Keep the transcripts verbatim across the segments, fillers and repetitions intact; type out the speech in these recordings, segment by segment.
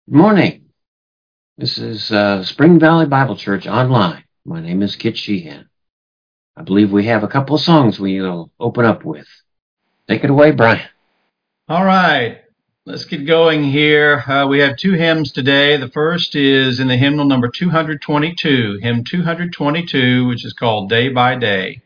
Good morning. This is uh, Spring Valley Bible Church online. My name is Kit Sheehan. I believe we have a couple of songs we'll open up with. Take it away, Brian. All right, let's get going here. Uh, we have two hymns today. The first is in the hymnal number two hundred twenty-two, hymn two hundred twenty-two, which is called Day by Day.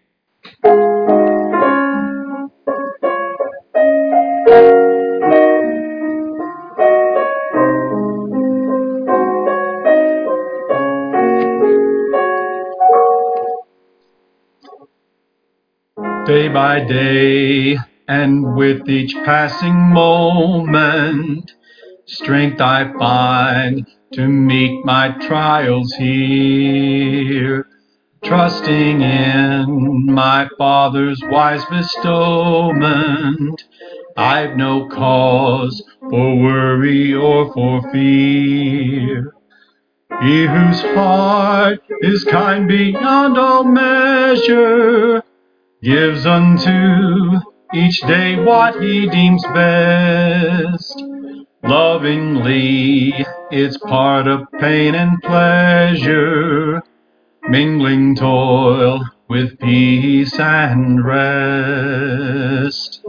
Day by day, and with each passing moment, strength I find to meet my trials here. Trusting in my Father's wise bestowment, I've no cause for worry or for fear. He whose heart is kind beyond all measure gives unto each day what he deems best. Lovingly, it's part of pain and pleasure, mingling toil with peace and rest.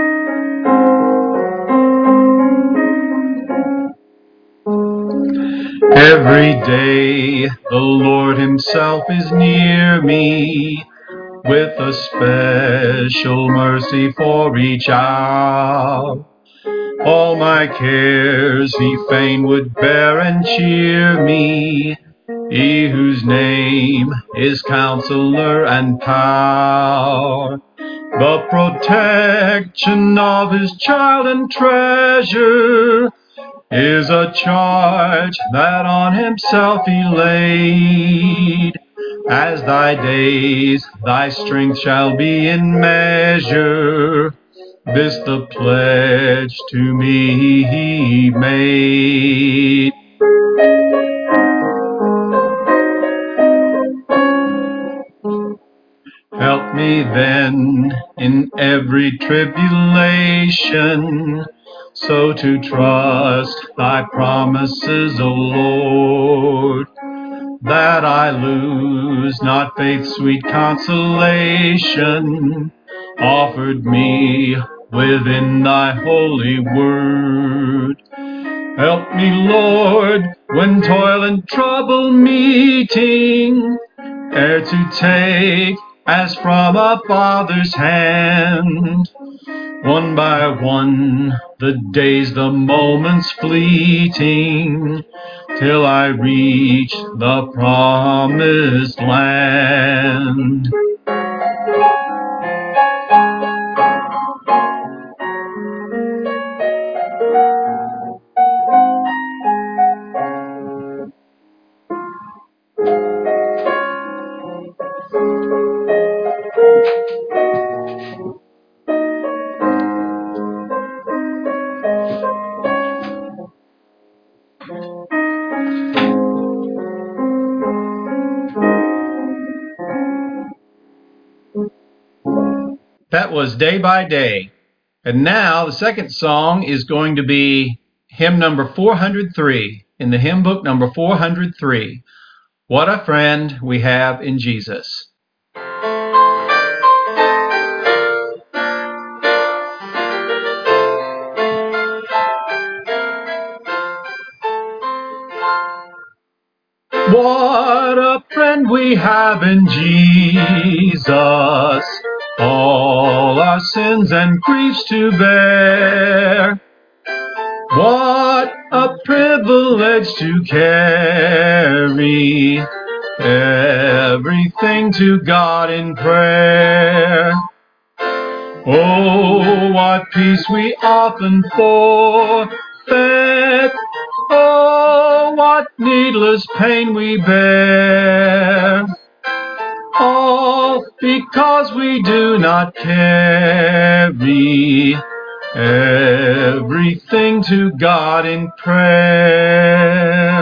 Every day the Lord himself is near me, with a special mercy for each hour. All my cares he fain would bear and cheer me, he whose name is Counselor and Power. The protection of his child and treasure is a charge that on himself he laid. As thy days, thy strength shall be in measure. This the pledge to me he made. Help me then in every tribulation, so to trust thy promises, O Lord, that I lose not faith's sweet consolation, offered me within thy holy word. Help me, Lord, when toil and trouble meeting, ere to take as from a father's hand, one by one, the days, the moments fleeting, till I reach the promised land. That was Day by Day. And now the second song is going to be hymn number four hundred three in the hymn book number four hundred three. What a friend we have in Jesus. What a friend we have in Jesus, all our sins and griefs to bear. What a privilege to carry everything to God in prayer. Oh, what peace we often forfeit. Oh, what needless pain we bear. All because we do not carry everything to God in prayer.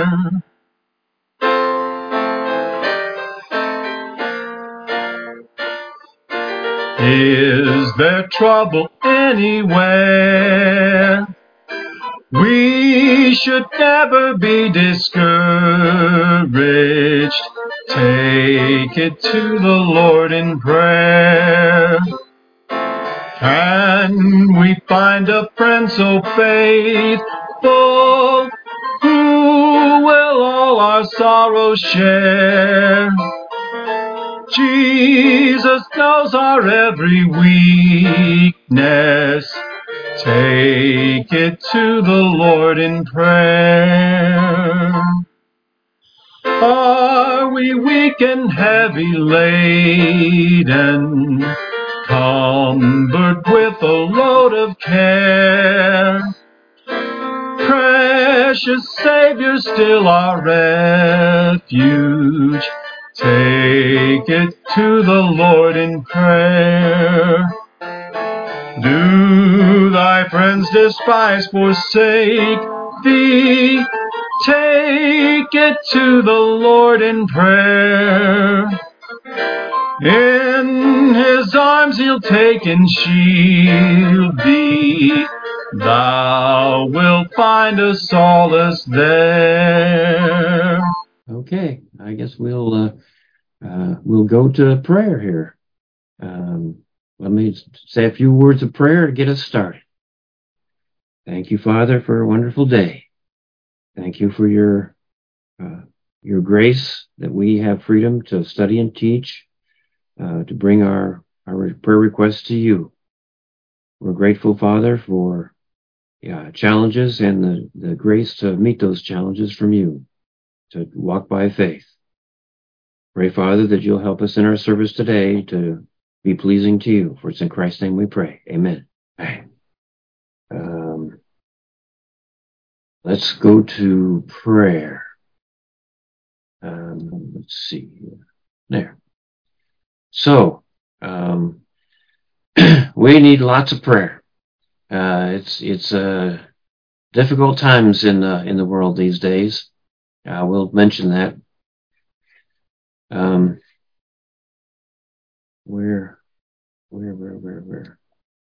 Is there trouble anywhere? We should never be discouraged. Take it to the Lord in prayer. Can we find a friend so faithful who will all our sorrows share? Jesus knows our every weakness. Take it to the Lord in prayer. Are we weak and heavy laden, cumbered with a load of care? Precious Savior, still our refuge. Take it to the Lord in prayer. Do thy friends despise, forsake thee? Take it to the Lord in prayer. In his arms he'll take and shield thee. Thou wilt find a solace there. Okay, I guess we'll uh, uh, we'll go to prayer here. Um, let me say a few words of prayer to get us started. Thank you, Father, for a wonderful day. Thank you for your uh, your grace that we have freedom to study and teach, uh, to bring our, our prayer requests to you. We're grateful, Father, for yeah, challenges and the, the grace to meet those challenges from you, to walk by faith. Pray, Father, that you'll help us in our service today to be pleasing to you. For it's in Christ's name we pray. Amen. Um, let's go to prayer. Um, let's see here. There. So, um, we need lots of prayer. Uh, it's it's uh, difficult times in the in the world these days. Uh, we'll mention that. Um, where, where, where, where, where?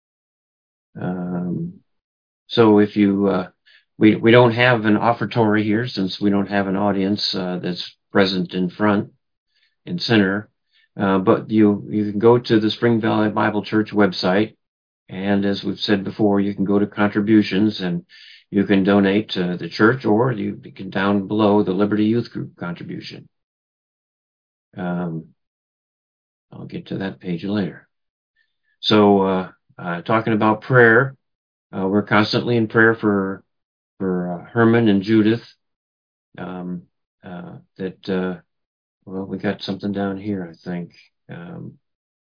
Um, so if you, uh, we we don't have an offertory here since we don't have an audience uh, that's present in front and center. Uh, but you you can go to the Spring Valley Bible Church website, and as we've said before, you can go to contributions and you can donate to the church, or you can down below the Liberty Youth Group contribution. Um, I'll get to that page later. So, uh, uh, talking about prayer, uh, we're constantly in prayer for for uh, Herman and Judith. Um, uh, that uh, well, we got something down here, I think. Um,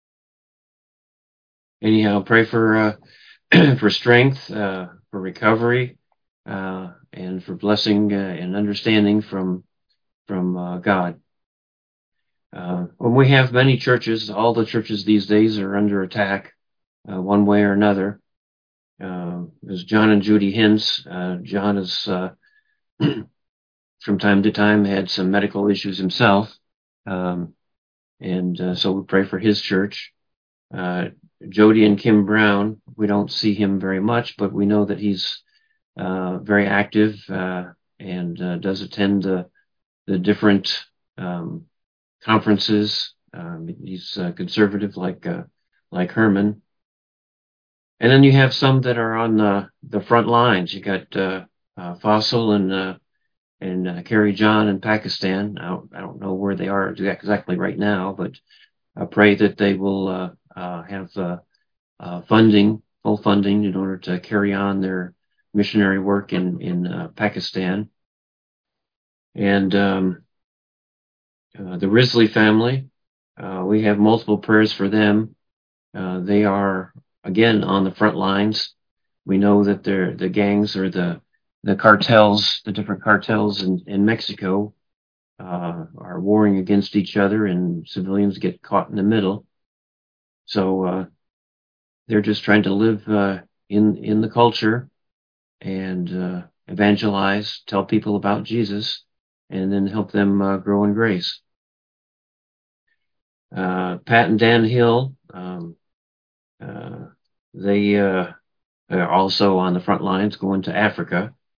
anyhow, pray for uh, for strength, uh, for recovery, uh, and for blessing uh, and understanding from from uh, God. Uh, when we have many churches, all the churches these days are under attack, uh, one way or another. Uh, there's John and Judy Hintz. Uh, John has, uh, from time to time, had some medical issues himself, um, and uh, so we pray for his church. Uh, Jody and Kim Brown, we don't see him very much, but we know that he's uh, very active uh, and uh, does attend the, the different um, conferences. Um, he's uh, conservative like uh, like Herman. And then you have some that are on the, the front lines. You got uh, uh, Fossil and uh, and uh, Carrie John in Pakistan. I don't, I don't know where they are exactly right now, but I pray that they will uh, uh, have uh, uh, funding, full funding, in order to carry on their missionary work in in uh, Pakistan. And um, uh, the Risley family, uh, we have multiple prayers for them. Uh, they are again on the front lines. We know that they're the gangs or the the cartels, the different cartels in, in Mexico uh, are warring against each other, and civilians get caught in the middle. So uh, they're just trying to live uh, in in the culture and uh, evangelize, tell people about Jesus, and then help them uh, grow in grace. Uh, Pat and Dan Hill, um, uh, they uh, are also on the front lines going to Africa.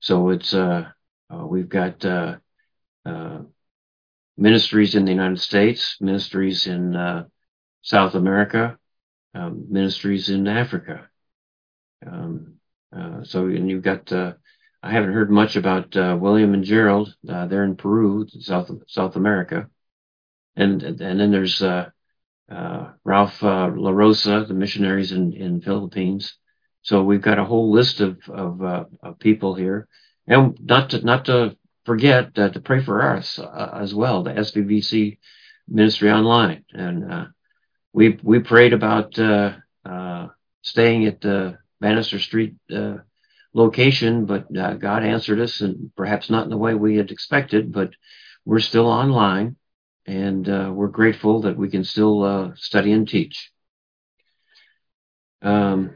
So it's uh, uh, we've got uh, uh, ministries in the United States, ministries in uh, South America, um, ministries in Africa. Um, uh, so and you've got. Uh, I haven't heard much about uh, William and Gerald. Uh, they're in Peru, South South America, and and then there's uh, uh, Ralph uh, La Rosa, the missionaries in in Philippines. So we've got a whole list of of, uh, of people here, and not to not to forget uh, to pray for us uh, as well, the S B B C Ministry Online, and uh, we we prayed about uh, uh, staying at the Bannister Street uh, location, but uh, God answered us, and perhaps not in the way we had expected, but we're still online, and uh, we're grateful that we can still uh, study and teach. Um,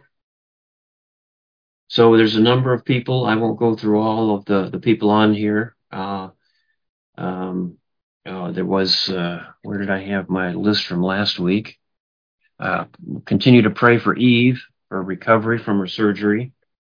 so there's a number of people. I won't go through all of the, the people on here. Uh, um, uh, there was, uh, where did I have my list from last week? Uh, continue to pray for Eve for recovery from her surgery.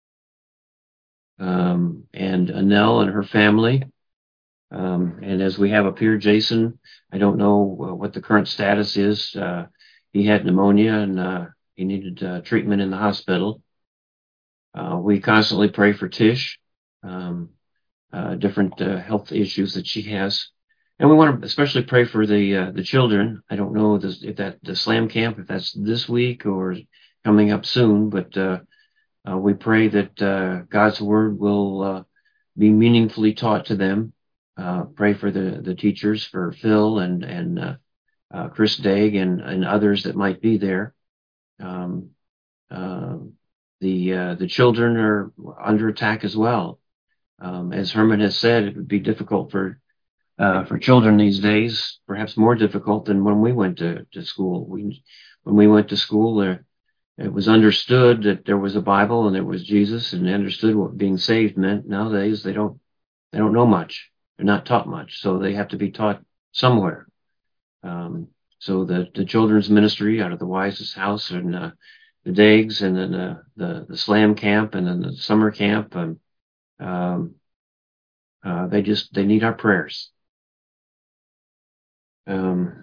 Um, and Annelle and her family. Um, and as we have up here, Jason, I don't know uh, what the current status is. Uh, he had pneumonia and uh, he needed uh, treatment in the hospital. Uh, we constantly pray for Tish, um, uh, different uh, health issues that she has. And we want to especially pray for the uh, the children. I don't know this, if that the slam camp, if that's this week or coming up soon, but uh, uh, we pray that uh, God's word will uh, be meaningfully taught to them. Uh, pray for the, the teachers, for Phil and and uh, uh, Chris Dagg and, and others that might be there. Um, uh, the uh, the children are under attack as well. Um, as Herman has said, it would be difficult for uh, for children these days, perhaps more difficult than when we went to, to school. We when we went to school, there it was understood that there was a Bible and there was Jesus, and they understood what being saved meant. Nowadays, they don't they don't know much. They're not taught much, so they have to be taught somewhere. Um, so the, the children's ministry out of the Wisest House and uh, the Daggs, and then the, the the Slam camp, and then the summer camp, and um, uh, they just they need our prayers. Um,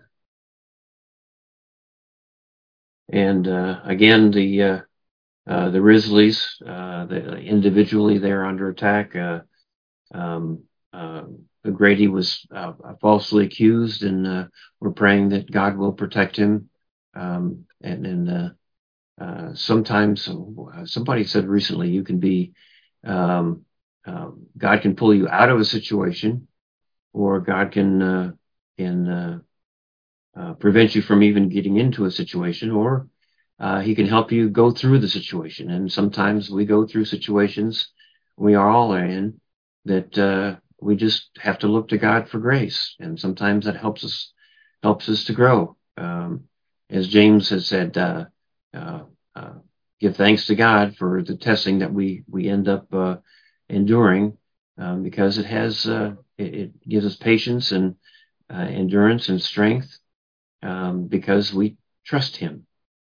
and uh, again, the uh, uh, the Risleys, uh, the, individually, they're under attack. Uh, um, uh, Grady was uh, falsely accused, and uh, we're praying that God will protect him. Um, and and uh, uh, sometimes uh, somebody said recently, you can be um, uh, God can pull you out of a situation, or God can uh, can uh, uh, prevent you from even getting into a situation, or uh, He can help you go through the situation. And sometimes we go through situations we are all in that. Uh, We just have to look to God for grace, and sometimes that helps us helps us to grow. Um, as James has said, uh, uh, uh, give thanks to God for the testing that we we end up uh, enduring, um, because it has uh, it, it gives us patience and uh, endurance and strength, um, because we trust Him.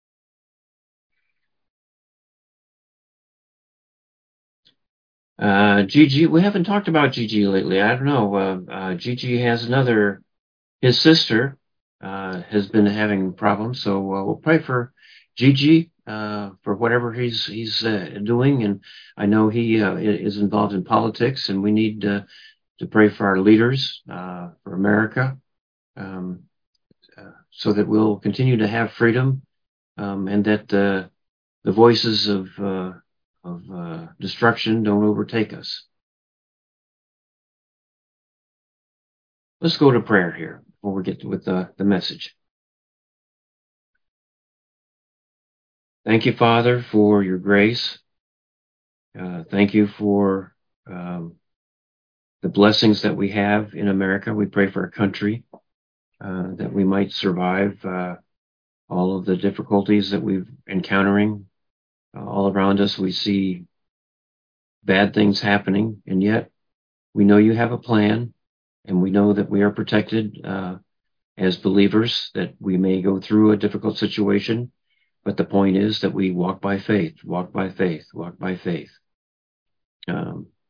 Uh, Gigi, we haven't talked about Gigi lately. I don't know. Uh, uh, Gigi has another. His sister uh, has been having problems, so uh, we'll pray for Gigi uh, for whatever he's he's uh, doing. And I know he uh, is involved in politics, and we need uh, to pray for our leaders, uh, for America, um, uh, so that we'll continue to have freedom, um, and that uh, the voices of uh, of uh, destruction don't overtake us. Let's go to prayer here before we get with the, the message. Thank you, Father, for your grace. Uh, thank you for um, the blessings that we have in America. We pray for our country, uh, that we might survive uh, all of the difficulties that we're encountering. Uh, all around us, we see bad things happening, and yet we know you have a plan, and we know that we are protected uh, as believers, that we may go through a difficult situation, but the point is that we walk by faith, walk by faith, walk by faith. Um,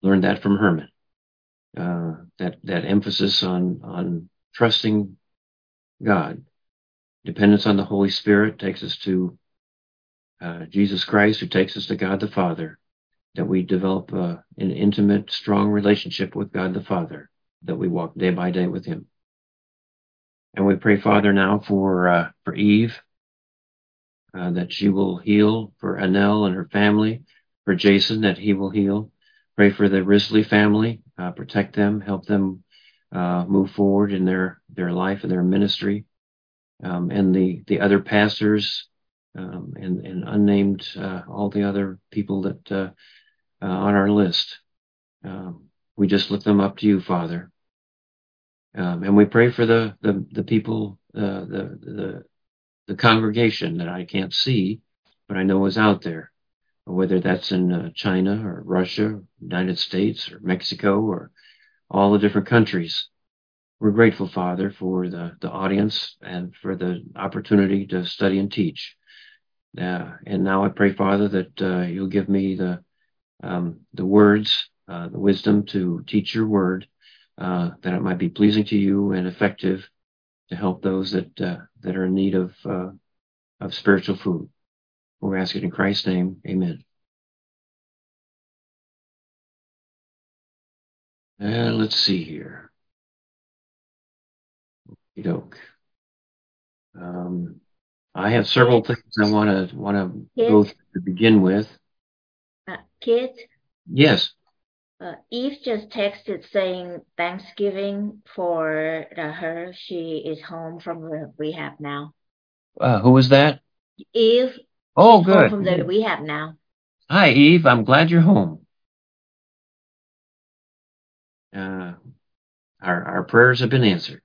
learned that from Herman. Uh, that that emphasis on on trusting God, dependence on the Holy Spirit takes us to uh, Jesus Christ, who takes us to God the Father. That we develop uh, an intimate, strong relationship with God the Father. That we walk day by day with Him. And we pray, Father, now for uh, for Eve, uh, that she will heal, for Anel and her family, for Jason, that he will heal. Pray for the Risley family, uh, protect them, help them uh, move forward in their, their life and their ministry. Um, and the, the other pastors um, and, and unnamed, uh, all the other people that uh, uh, on our list. Um, we just lift them up to you, Father. Um, and we pray for the, the, the people, uh, the, the, the congregation that I can't see, but I know is out there. Whether that's in uh, China or Russia, United States or Mexico or all the different countries. We're grateful, Father, for the, the audience and for the opportunity to study and teach. Uh, and now I pray, Father, that uh, you'll give me the um, the words, uh, the wisdom to teach your word, uh, that it might be pleasing to you and effective to help those that uh, that are in need of uh, of spiritual food. We ask it in Christ's name. Amen. And let's see here. Doke. Um, I have several Kit, things I want to want to go Kit, through to begin with. uh, Kit, Yes. uh, Eve just texted saying Thanksgiving for uh, her. She is home from the rehab now. Uh, who was that? Eve Oh, is home good. from the rehab now. Hi, Eve. I'm glad you're home. Uh, our our prayers have been answered.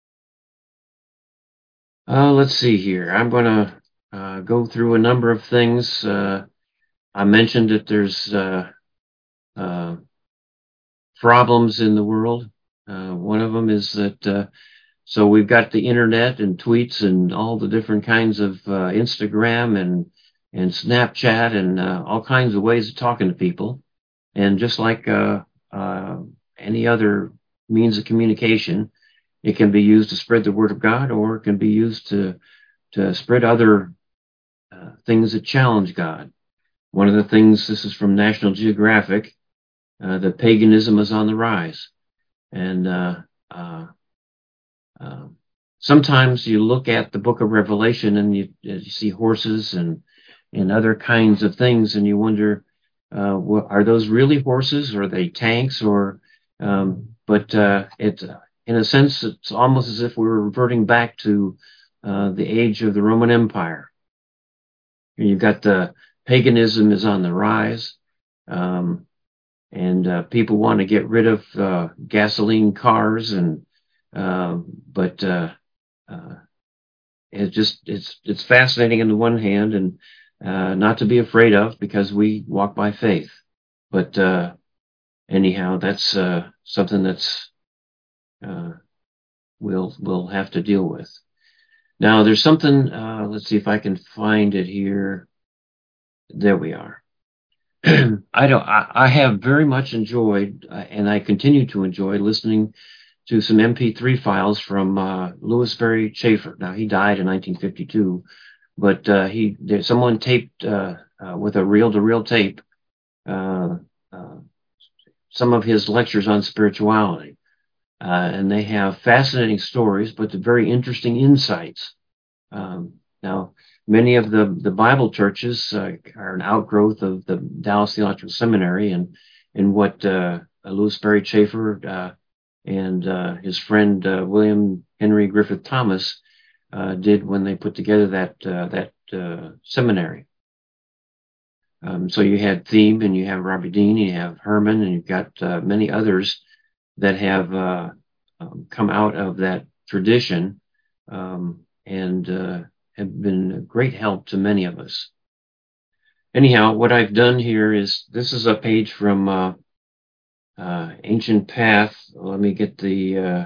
Uh, let's see here. I'm going to uh, go through a number of things. Uh, I mentioned that there's uh, uh, problems in the world. Uh, one of them is that uh, so we've got the internet and tweets and all the different kinds of uh, Instagram and and Snapchat and uh, all kinds of ways of talking to people. And just like uh, uh, any other means of communication, it can be used to spread the word of God, or it can be used to to spread other uh, things that challenge God. One of the things, this is from National Geographic, uh, that paganism is on the rise. And uh, uh, uh, sometimes you look at the book of Revelation and you, you see horses and, and other kinds of things, and you wonder, uh, well, are those really horses, or are they tanks? Or, um, but uh, it, in a sense, it's almost as if we were reverting back to uh, the age of the Roman Empire. You've got the paganism is on the rise, um, and uh, people want to get rid of uh, gasoline cars, and uh, but uh, uh, it's just it's it's fascinating on the one hand, and uh, not to be afraid of, because we walk by faith. But uh, anyhow, that's uh, something that's uh, we'll we'll have to deal with. Now, there's something. Uh, let's see if I can find it here. There we are. I don't. I, I have very much enjoyed, uh, and I continue to enjoy listening to some M P three files from uh, Louis Berry Chafer. Now, he died in nineteen fifty-two, but uh, he there, someone taped uh, uh, with a reel-to-reel tape uh, uh, some of his lectures on spirituality, uh, and they have fascinating stories, but very interesting insights. Um, now, many of the, the Bible churches uh, are an outgrowth of the Dallas Theological Seminary, and and what uh, Louis Berry Chafer uh, and uh, his friend uh, William Henry Griffith Thomas uh, did when they put together that uh, that uh, seminary. Um, so you had Thiem, and you have Robbie Dean, and you have Herman, and you've got uh, many others that have uh, um, come out of that tradition, um, and uh, have been a great help to many of us. Anyhow, what I've done here is, this is a page from uh, uh, Ancient Path. Let me get the, uh,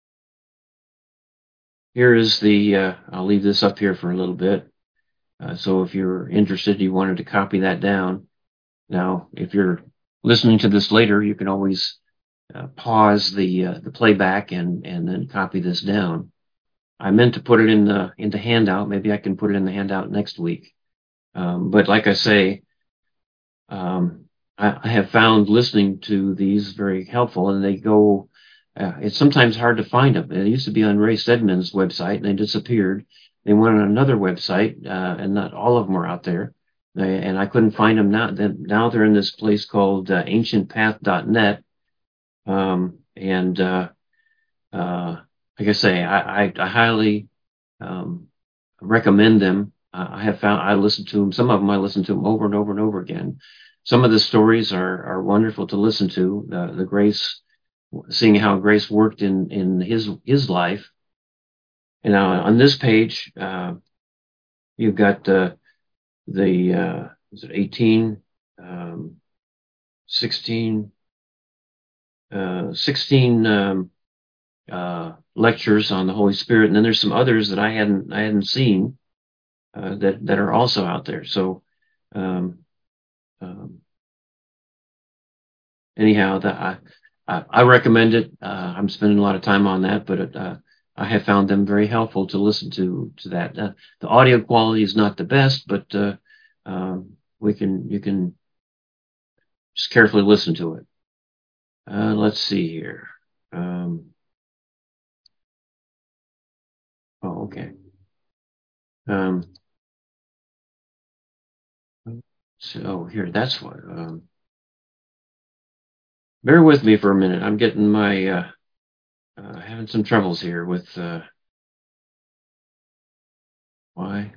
here is the, uh, I'll leave this up here for a little bit. Uh, so if you're interested, you wanted to copy that down. Now, if you're listening to this later, you can always uh, pause the uh, the playback and and then copy this down. I meant to put it in the in the handout. Maybe I can put it in the handout next week. Um, but like I say, um, I, I have found listening to these very helpful, and they go. Uh, it's sometimes hard to find them. It used to be on Ray Stedman's website, and they disappeared. They went on another website, uh, and not all of them are out there. They, and I couldn't find them now. Then now they're in this place called uh, ancient path dot net, um, and uh, uh, like I say, I, I, I highly um, recommend them. Uh, I have found I listen to them. Some of them I listen to them over and over and over again. Some of the stories are are wonderful to listen to. The the Grace, seeing how Grace worked in in his his life. And uh, on this page, uh, you've got uh, the uh, is it eighteen, um, sixteen, uh, sixteen um, uh, lectures on the Holy Spirit, and then there's some others that I hadn't I hadn't seen uh, that that are also out there. So. Um, um, anyhow, that I, I, I recommend it. Uh, I'm spending a lot of time on that, but it, uh, I have found them very helpful to listen to to that. Uh, the audio quality is not the best, but uh, um, we can you can just carefully listen to it. Uh, let's see here. Um, oh, okay. Um, so here, that's what. Um, bear with me for a minute. I'm getting my uh, uh, having some troubles here with uh, why.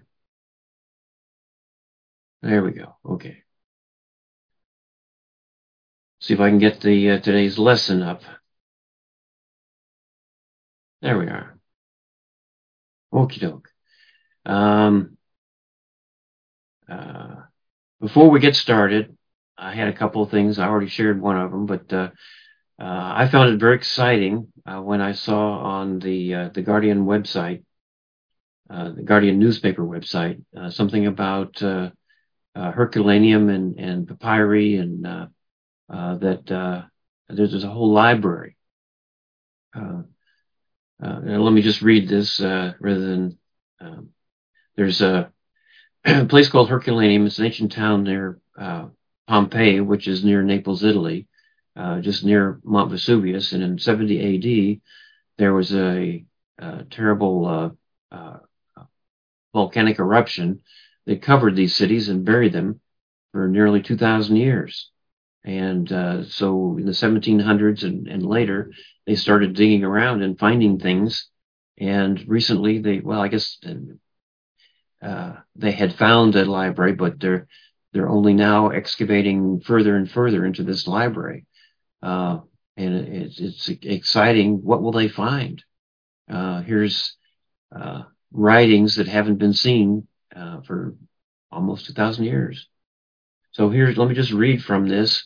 There we go. Okay. See if I can get the uh, today's lesson up. There we are. Okie doke. Um, uh, before we get started, I had a couple of things. I already shared one of them, but uh, uh, I found it very exciting uh, when I saw on the uh, the Guardian website, uh, the Guardian newspaper website, uh, something about uh, uh, Herculaneum and, and papyri, and uh, uh, that uh, there's, there's a whole library. Uh, uh, let me just read this uh, rather than um, there's a a place called Herculaneum. It's an ancient town near uh, Pompeii, which is near Naples, Italy, uh, just near Mount Vesuvius. And in seventy A D, there was a, a terrible uh, uh, volcanic eruption that covered these cities and buried them for nearly two thousand years. And uh, so in the seventeen hundreds and, and later, they started digging around and finding things. And recently, they, well, I guess uh, they had found a library, but they're they're only now excavating further and further into this library. Uh, and it's, it's exciting. What will they find? Uh, here's uh, writings that haven't been seen uh, for almost two thousand years. So here's, let me just read from this.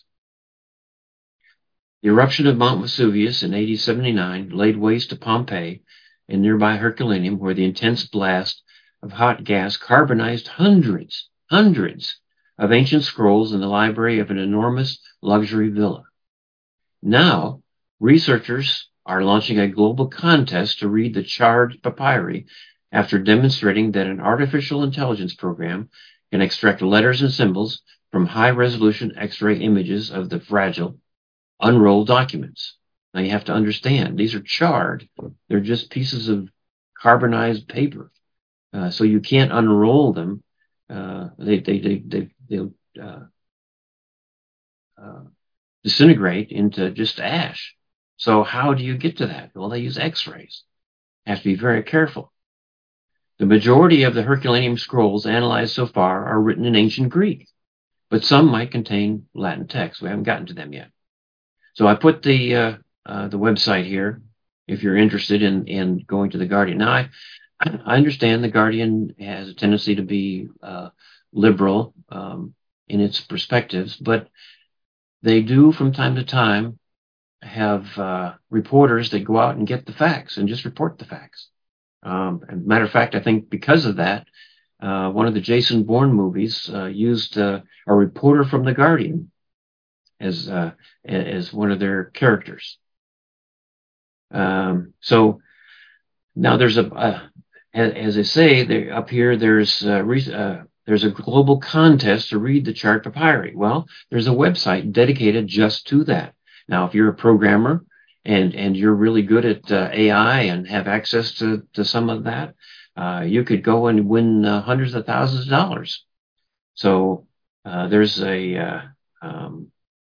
The eruption of Mount Vesuvius in A D seventy-nine laid waste to Pompeii and nearby Herculaneum, where the intense blast of hot gas carbonized hundreds, hundreds of ancient scrolls in the library of an enormous luxury villa. Now, researchers are launching a global contest to read the charred papyri after demonstrating that an artificial intelligence program can extract letters and symbols from high-resolution X-ray images of the fragile, unrolled documents. Now, you have to understand, these are charred. They're just pieces of carbonized paper. Uh, so you can't unroll them. Uh, they they they they they'll uh, uh, disintegrate into just ash. So how do you get to that? Well, they use X-rays. Have to be very careful. The majority of the Herculaneum scrolls analyzed so far are written in ancient Greek, but some might contain Latin text. We haven't gotten to them yet. So I put the uh, uh, the website here if you're interested in in going to the Guardian. Now I. I understand the Guardian has a tendency to be uh, liberal um, in its perspectives, but they do from time to time have uh, reporters that go out and get the facts and just report the facts. Um, and matter of fact, I think because of that, uh, one of the Jason Bourne movies uh, used uh, a reporter from the Guardian as uh, as one of their characters. Um, so now there's a, a as I say, there, up here there's a, uh, there's a global contest to read the chart papyri. Well, there's a website dedicated just to that. Now, if you're a programmer and and you're really good at uh, A I and have access to to some of that, uh, you could go and win uh, hundreds of thousands of dollars. So uh, there's a uh, um,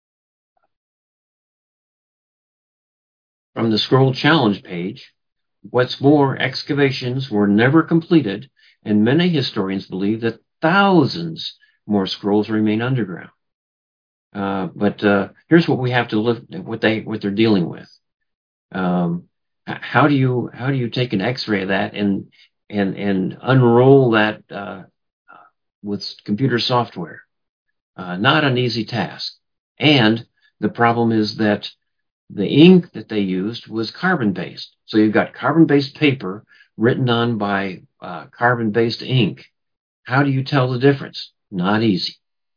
from the Scroll Challenge page. What's more, excavations were never completed, and many historians believe that thousands more scrolls remain underground. Uh, but uh, here's what we have to look at: what they what they're dealing with. Um, how do you how do you take an X-ray of that and and and unroll that uh, with computer software? Uh, not an easy task. And the problem is that the ink that they used was carbon-based. So you've got carbon-based paper written on by uh, carbon-based ink. How do you tell the difference? Not easy.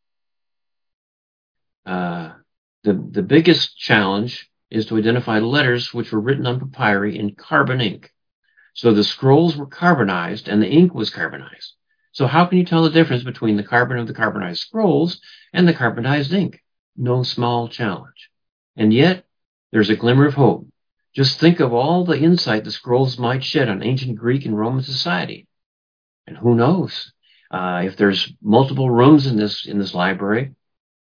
Uh, the, the biggest challenge is to identify letters which were written on papyri in carbon ink. So the scrolls were carbonized and the ink was carbonized. So how can you tell the difference between the carbon of the carbonized scrolls and the carbonized ink? No small challenge. And yet, there's a glimmer of hope. Just think of all the insight the scrolls might shed on ancient Greek and Roman society. And who knows? Uh, if there's multiple rooms in this in this library,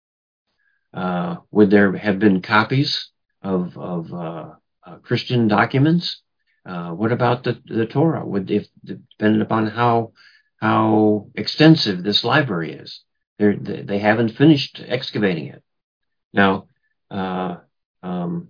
uh, would there have been copies of of uh, uh, Christian documents? Uh, what about the the Torah? Would, if depending upon how how extensive this library is, they they haven't finished excavating it. Now, uh, um,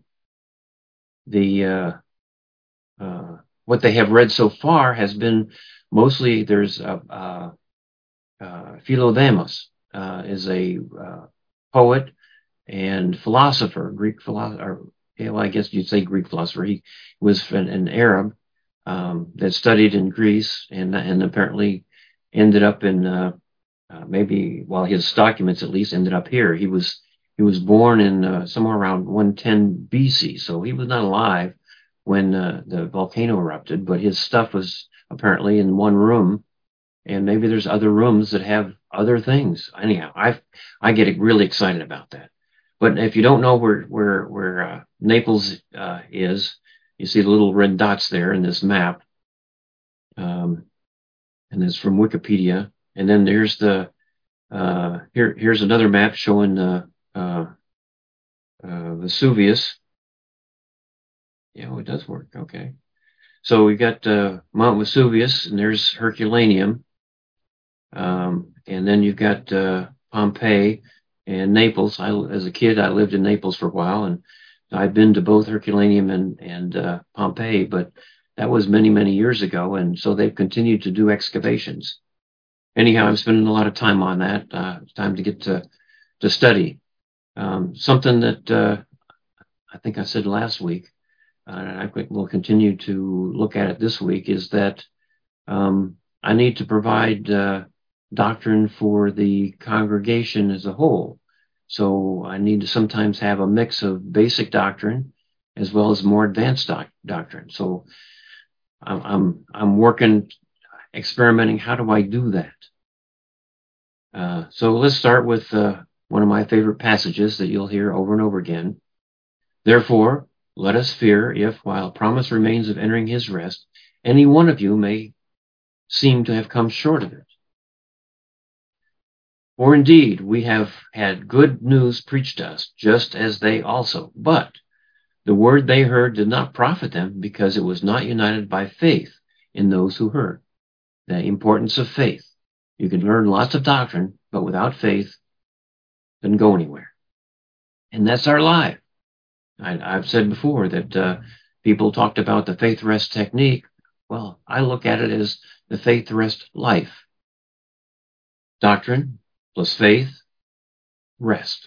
the uh, uh, what they have read so far has been mostly there's a, a, a Philodemus uh, is a uh, poet and philosopher, Greek philosopher. Well, I guess you'd say Greek philosopher. He was an, an Arab um, that studied in Greece and and apparently ended up in uh, uh, maybe well his documents at least ended up here. He was he was born in uh, somewhere around one ten B C, so he was not alive when uh, the volcano erupted, but his stuff was apparently in one room, and maybe there's other rooms that have other things. Anyhow, I I get really excited about that. But if you don't know where where where uh, Naples uh, is, you see the little red dots there in this map, um, and it's from Wikipedia. And then there's the uh, here here's another map showing uh, uh, uh, Vesuvius. Yeah, oh, it does work. Okay, so we got uh, Mount Vesuvius, and there's Herculaneum, um, and then you've got uh, Pompeii. And Naples. I, as a kid, I lived in Naples for a while, and I've been to both Herculaneum and, and uh, Pompeii, but that was many, many years ago, and so they've continued to do excavations. Anyhow, I'm spending a lot of time on that. Uh, it's time to get to, to study. Um, something that uh, I think I said last week, uh, and I think we'll continue to look at it this week, is that um, I need to provide uh, doctrine for the congregation as a whole. So I need to sometimes have a mix of basic doctrine as well as more advanced doc- doctrine. So I'm, I'm, I'm working, experimenting. How do I do that? Uh, so let's start with uh, one of my favorite passages that you'll hear over and over again. Therefore, let us fear if, while promise remains of entering his rest, any one of you may seem to have come short of it. For indeed, we have had good news preached to us, just as they also. But the word they heard did not profit them, because it was not united by faith in those who heard. The importance of faith. You can learn lots of doctrine, but without faith, it doesn't go anywhere. And that's our life. I, I've said before that uh, people talked about the faith rest technique. Well, I look at it as the faith rest life. Doctrine plus faith, rest.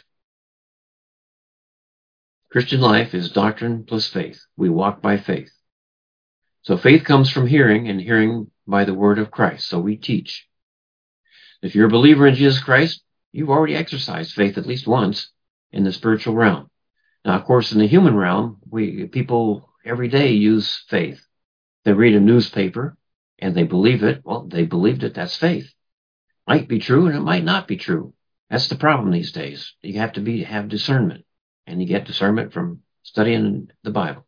Christian life is doctrine plus faith. We walk by faith. So faith comes from hearing, and hearing by the word of Christ. So we teach. If you're a believer in Jesus Christ, you've already exercised faith at least once. in the spiritual realm. Now, of course, in the human realm, we people every day use faith. They read a newspaper and they believe it. Well, they believed it. That's faith. Might be true and it might not be true. That's the problem these days. You have to be have discernment, and you get discernment from studying the Bible.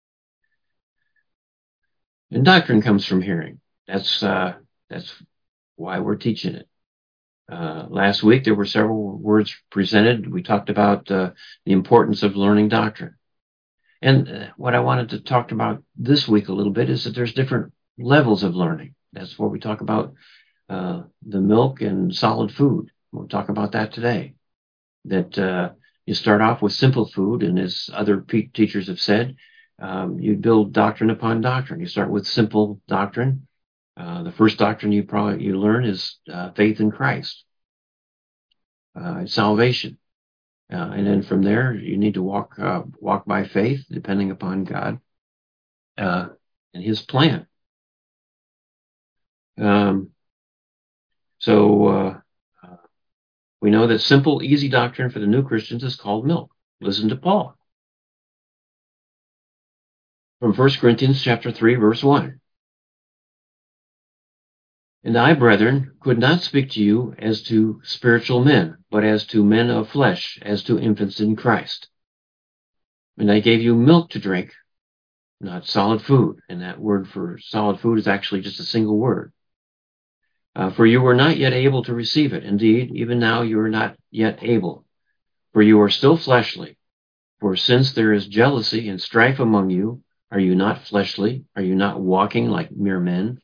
And doctrine comes from hearing. That's uh, that's why we're teaching it. Uh, last week there were several words presented. We talked about uh, the importance of learning doctrine. And uh, what I wanted to talk about this week a little bit is that there's different levels of learning. That's what we talk about, uh, the milk and solid food. We'll talk about that today. That uh, you start off with simple food, and as other pe- teachers have said, um, you build doctrine upon doctrine. You start with simple doctrine. Uh, the first doctrine you probably you learn is uh, faith in Christ, uh, salvation, uh, and then from there you need to walk uh, walk by faith, depending upon God uh, and His plan. Um, so uh, uh, we know that simple, easy doctrine for the new Christians is called milk. Listen to Paul from First Corinthians chapter three, verse one. And I, brethren, could not speak to you as to spiritual men, but as to men of flesh, as to infants in Christ. And I gave you milk to drink, not solid food. And that word for solid food is actually just a single word. Uh, for you were not yet able to receive it. Indeed, even now you are not yet able. For you are still fleshly. For since there is jealousy and strife among you, are you not fleshly? Are you not walking like mere men?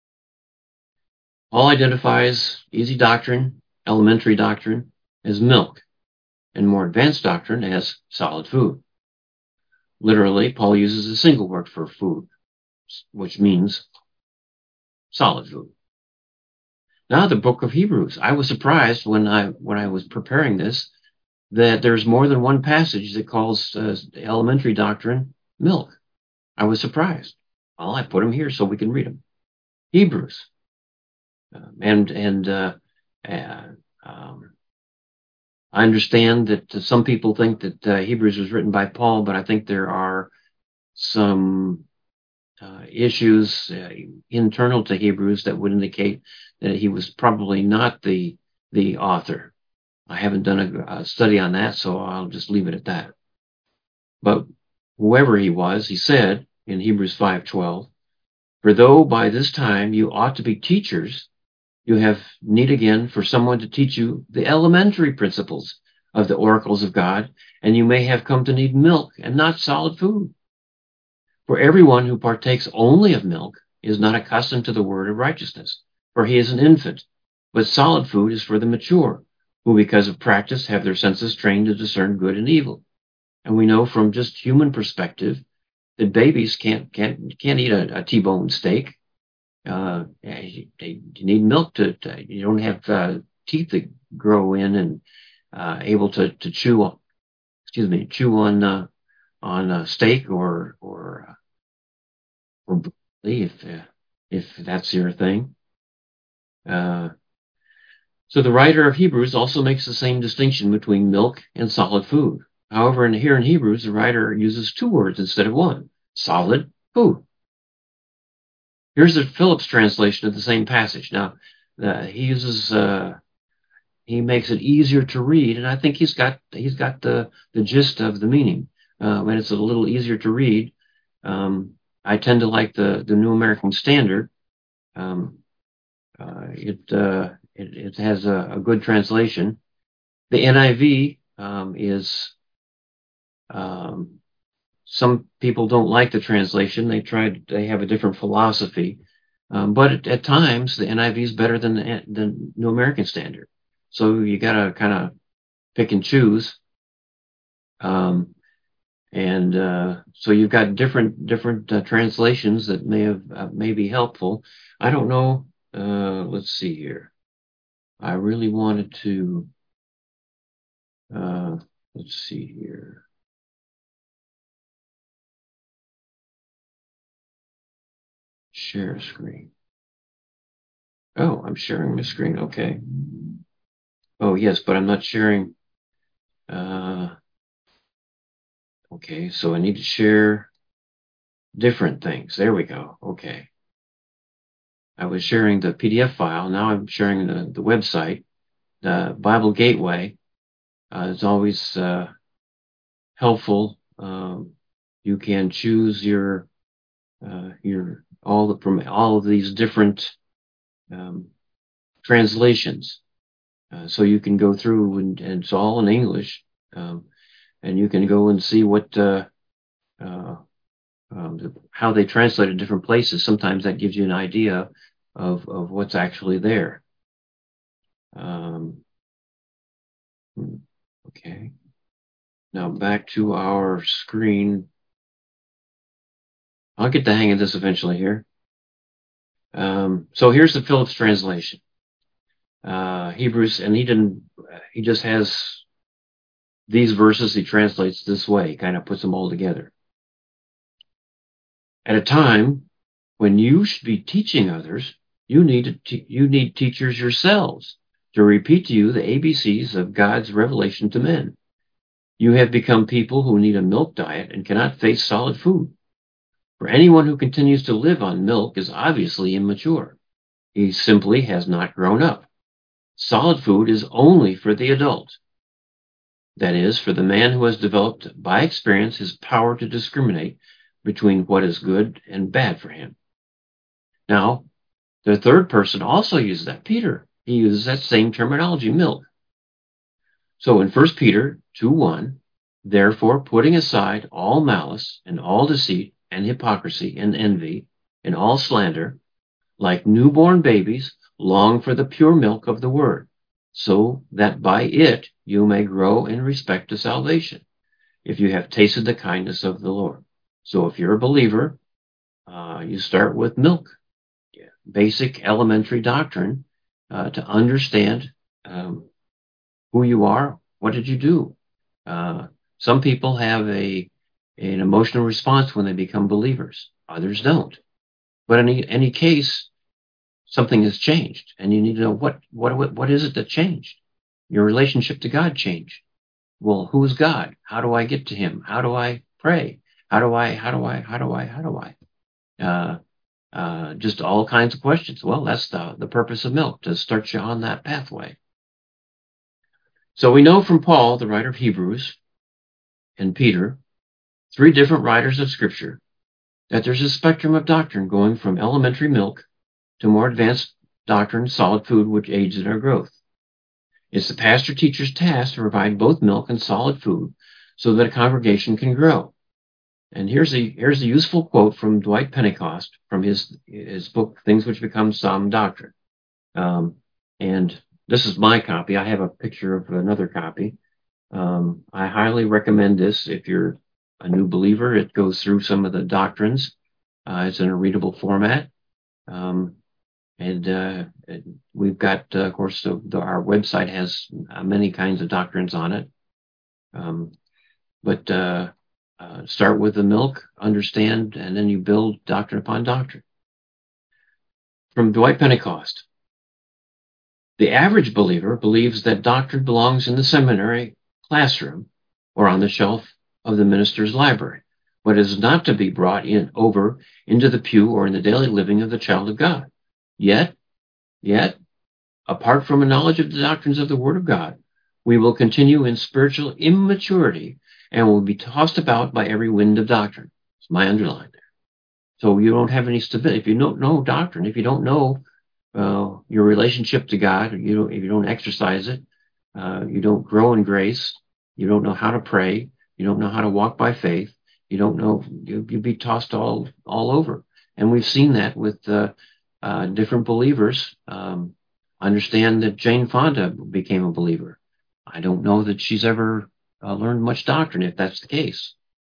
Paul identifies easy doctrine, elementary doctrine, as milk, and more advanced doctrine as solid food. Literally, Paul uses a single word for food, which means solid food. Now, the book of Hebrews. I was surprised when I when I was preparing this that there's more than one passage that calls uh, elementary doctrine milk. I was surprised. Well, I put them here so we can read them. Hebrews. Uh, and and uh, uh, um, I understand that some people think that uh, Hebrews was written by Paul, but I think there are some uh, issues uh, internal to Hebrews that would indicate that he was probably not the the author. I haven't done a, a study on that, so I'll just leave it at that. But whoever he was, he said in Hebrews five twelve, for though by this time you ought to be teachers, you have need again for someone to teach you the elementary principles of the oracles of God, and you may have come to need milk and not solid food. For everyone who partakes only of milk is not accustomed to the word of righteousness, for he is an infant. But solid food is for the mature, who because of practice have their senses trained to discern good and evil. And we know from just human perspective that babies can't can't can't eat a, a T-bone steak. Uh, they, they need milk to, to you don't have uh, teeth that grow in and uh, able to, to chew on, excuse me, chew on uh, on a steak or or uh, or broccoli if uh, if that's your thing. Uh, so the writer of Hebrews also makes the same distinction between milk and solid food. However, in here in Hebrews, the writer uses two words instead of one: solid food. Here's the Phillips translation of the same passage. Now, uh, he uses, uh, he makes it easier to read, and I think he's got he's got the the gist of the meaning, uh, and it's a little easier to read. Um, I tend to like the the New American Standard. Um, uh, it, uh, it it has a, a good translation. The N I V um, is. Um, Some people don't like the translation. They tried. They have a different philosophy, um, but at, at times the N I V is better than the, the New American Standard. So you got to kind of pick and choose. Um, and uh, so you've got different different uh, translations that may have uh, may be helpful. I don't know. Uh, let's see here. I really wanted to. Uh, let's see here. Share screen. Oh, I'm sharing my screen. Okay. Oh, yes, but I'm not sharing. Uh, okay, so I need to share different things. There we go. Okay. I was sharing the P D F file. Now I'm sharing the, the website. The Bible Gateway uh, is always uh, helpful. Um, you can choose your uh, your all the from all of these different um, translations, uh, so you can go through and, and it's all in English, um, and you can go and see what uh, uh, um, the, how they translate in different places. Sometimes that gives you an idea of of what's actually there. Um, okay. Now back to our screen. I'll get the hang of this eventually here. Um, so here's the Phillips translation. Uh, Hebrews, and he didn't, he just has these verses he translates this way, kind of puts them all together. At a time when you should be teaching others, you need to te- you need teachers yourselves to repeat to you the A B Cs of God's revelation to men. You have become people who need a milk diet and cannot face solid food. For anyone who continues to live on milk is obviously immature. He simply has not grown up. Solid food is only for the adult. That is, for the man who has developed by experience his power to discriminate between what is good and bad for him. Now, the third person also uses that, Peter. He uses that same terminology, milk. So in First Peter two one, therefore putting aside all malice and all deceit and hypocrisy and envy and all slander, like newborn babies, long for the pure milk of the word, so that by it you may grow in respect to salvation, if you have tasted the kindness of the Lord. So if you're a believer, uh, you start with milk, basic elementary doctrine, uh, to understand um, who you are. What did you do? Uh, some people have a an emotional response when they become believers. Others don't. But in any, any case, something has changed, and you need to know what what what what is it that changed. Your relationship to God changed. Well, who is God? How do I get to Him? How do I pray? How do I? How do I? How do I? How do I? Uh, uh, just all kinds of questions. Well, that's the the purpose of milk, to start you on that pathway. So we know from Paul, the writer of Hebrews, and Peter, three different writers of Scripture, that there's a spectrum of doctrine going from elementary milk to more advanced doctrine, solid food, which aids in our growth. It's the pastor-teacher's task to provide both milk and solid food so that a congregation can grow. And here's a here's a useful quote from Dwight Pentecost from his his book, Things Which Become Sound Doctrine. Um, and this is my copy. I have a picture of another copy. Um, I highly recommend this if you're a new believer. It goes through some of the doctrines. Uh, it's in a readable format. Um, and uh, we've got, uh, of course, the, the, our website has uh, many kinds of doctrines on it. Um, but uh, uh, start with the milk, understand, and then you build doctrine upon doctrine. From Dwight Pentecost. The average believer believes that doctrine belongs in the seminary classroom or on the shelf of the minister's library, but is not to be brought in over into the pew or in the daily living of the child of God. Yet, yet, apart from a knowledge of the doctrines of the Word of God, we will continue in spiritual immaturity and will be tossed about by every wind of doctrine. It's my underline there. So you don't have any stability. If you don't know doctrine, if you don't know uh, your relationship to God, you don't, if you don't exercise it, uh, you don't grow in grace, you don't know how to pray, you don't know how to walk by faith, you don't know, you, you'd be tossed all, all over. And we've seen that with uh, uh, different believers. Um, understand that Jane Fonda became a believer. I don't know that she's ever uh, learned much doctrine, if that's the case.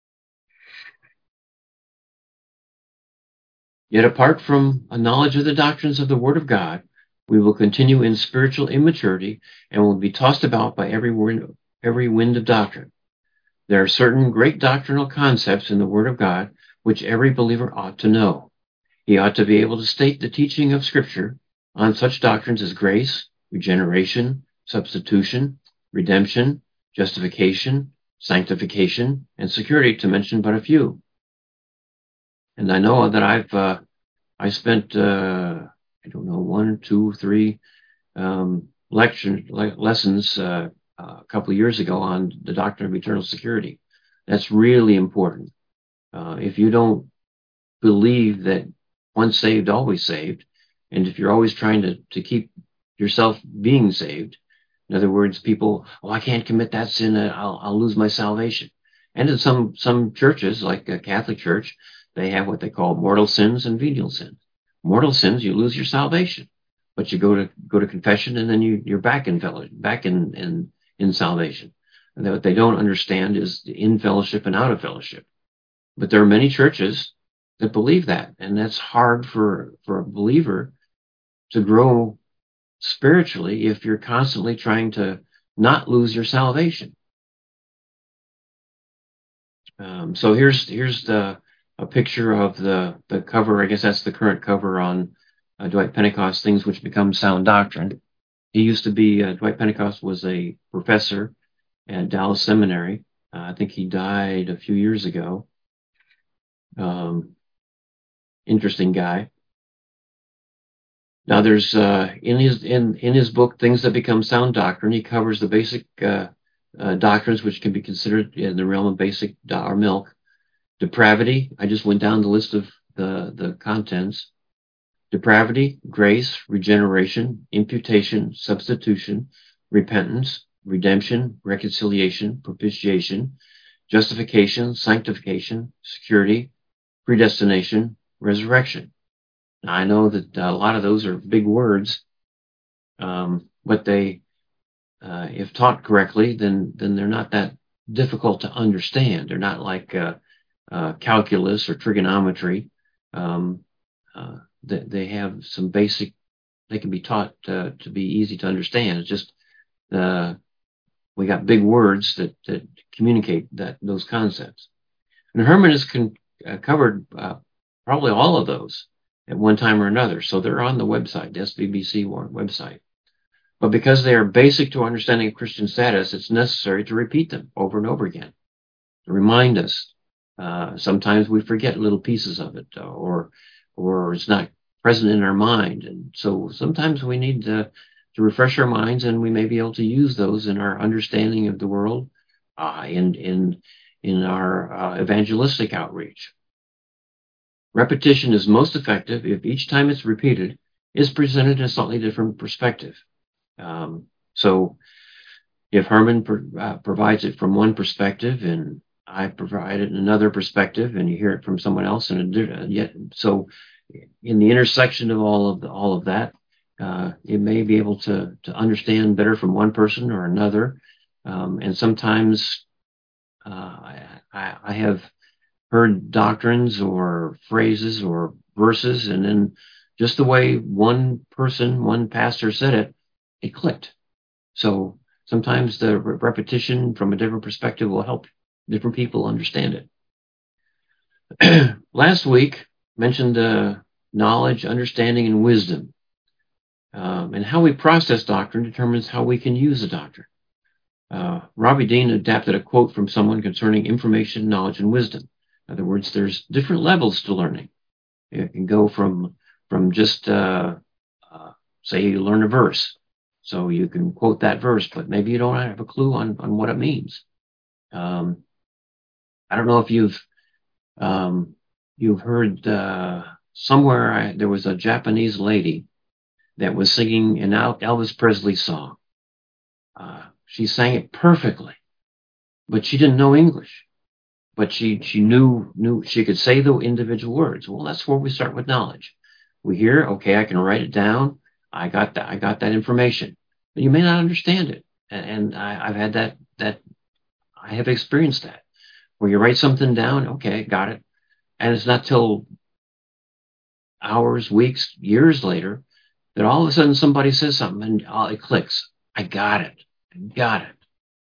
Yet apart from a knowledge of the doctrines of the Word of God, we will continue in spiritual immaturity and will be tossed about by every wind, every wind of doctrine. There are certain great doctrinal concepts in the Word of God which every believer ought to know. He ought to be able to state the teaching of Scripture on such doctrines as grace, regeneration, substitution, redemption, justification, sanctification, and security, to mention but a few. And I know that I've uh, I spent uh, I don't know one, two, three um, lecture le- lessons uh, a couple of years ago on the doctrine of eternal security. That's really important. Uh, if you don't believe that once saved, always saved, and if you're always trying to, to keep yourself being saved, in other words, people, oh, I can't commit that sin, I'll, I'll lose my salvation. And in some, some churches, like a Catholic Church, they have what they call mortal sins and venial sins. Mortal sins, you lose your salvation, but you go to go to confession, and then you, you're back in fellowship, back in, in, in salvation. And what they don't understand is in fellowship and out of fellowship. But there are many churches that believe that, and that's hard for, for a believer to grow spiritually if you're constantly trying to not lose your salvation. Um, so here's here's the a picture of the the cover. I guess that's the current cover on uh, Dwight Pentecost, Things Which Become Sound Doctrine. He used to be uh, Dwight Pentecost was a professor at Dallas Seminary. Uh, I think he died a few years ago. Um, interesting guy. Now, there's uh, in his in in his book, Things That Become Sound Doctrine, he covers the basic uh, uh, doctrines which can be considered in the realm of basic do- or milk. Depravity. I just went down the list of the the contents. Depravity, grace, regeneration, imputation, substitution, repentance, redemption, reconciliation, propitiation, justification, sanctification, security, predestination, resurrection. Now, I know that a lot of those are big words, um, but they, uh, if taught correctly, then then they're not that difficult to understand. They're not like uh, uh, calculus or trigonometry. Um, uh, they, they have some basic. They can be taught uh, to be easy to understand. It's just uh, we got big words that that communicate that those concepts. And Herman has con- uh, covered uh, probably all of those at one time or another. So they're on the website, the S B B C website. But because they are basic to understanding of Christian status, it's necessary to repeat them over and over again, to remind us. Uh, sometimes we forget little pieces of it, uh, or or it's not present in our mind. And so sometimes we need to, to refresh our minds, and we may be able to use those in our understanding of the world, uh, in, in, in our uh, evangelistic outreach. Repetition is most effective if each time it's repeated is presented in a slightly different perspective. Um, so if Herman pro- uh, provides it from one perspective and I provide it in another perspective, and you hear it from someone else, and yet so in the intersection of all of the, all of that, uh, it may be able to to understand better from one person or another. Um, and sometimes uh, I, I have heard doctrines or phrases or verses, and then just the way one person, one pastor said it, it clicked. So sometimes the re- repetition from a different perspective will help different people understand it. Last week, mentioned uh, knowledge, understanding, and wisdom. Um, and how we process doctrine determines how we can use the doctrine. Uh, Robbie Dean adapted a quote from someone concerning information, knowledge, and wisdom. In other words, there's different levels to learning. It can go from from just, uh, uh, say, you learn a verse. So you can quote that verse, but maybe you don't have a clue on, on what it means. Um, I don't know if you've um, you've heard uh, somewhere I, there was a Japanese lady that was singing an Elvis Presley song. Uh, she sang it perfectly, but she didn't know English. But she she knew knew she could say the individual words. Well, that's where we start with knowledge. We hear, okay, I can write it down. I got that. I got that information, but you may not understand it. And, and I, I've had that that I have experienced that. Where you write something down, okay, got it. And it's not till hours, weeks, years later that all of a sudden somebody says something and oh, it clicks. I got it. I got it.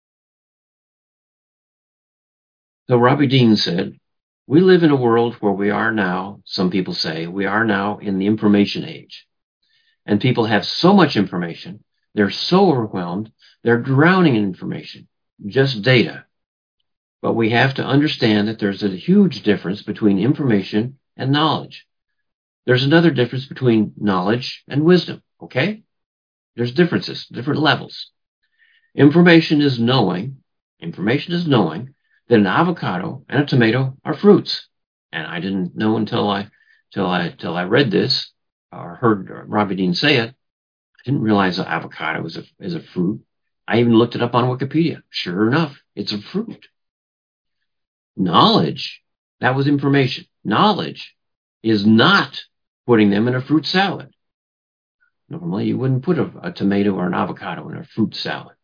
So Robbie Dean said, we live in a world where we are now, some people say, we are now in the information age. And people have so much information. They're so overwhelmed. They're drowning in information. just data. But we have to understand that there's a huge difference between information and knowledge. There's another difference between knowledge and wisdom, okay? There's differences, different levels. Information is knowing, information is knowing that an avocado and a tomato are fruits. And I didn't know until I, till I, till I read this or heard Robbie Dean say it. I didn't realize an avocado is a, is a fruit. I even looked it up on Wikipedia. Sure enough, it's a fruit. Knowledge, that was information. Knowledge is not putting them in a fruit salad. Normally, you wouldn't put a, a tomato or an avocado in a fruit salad.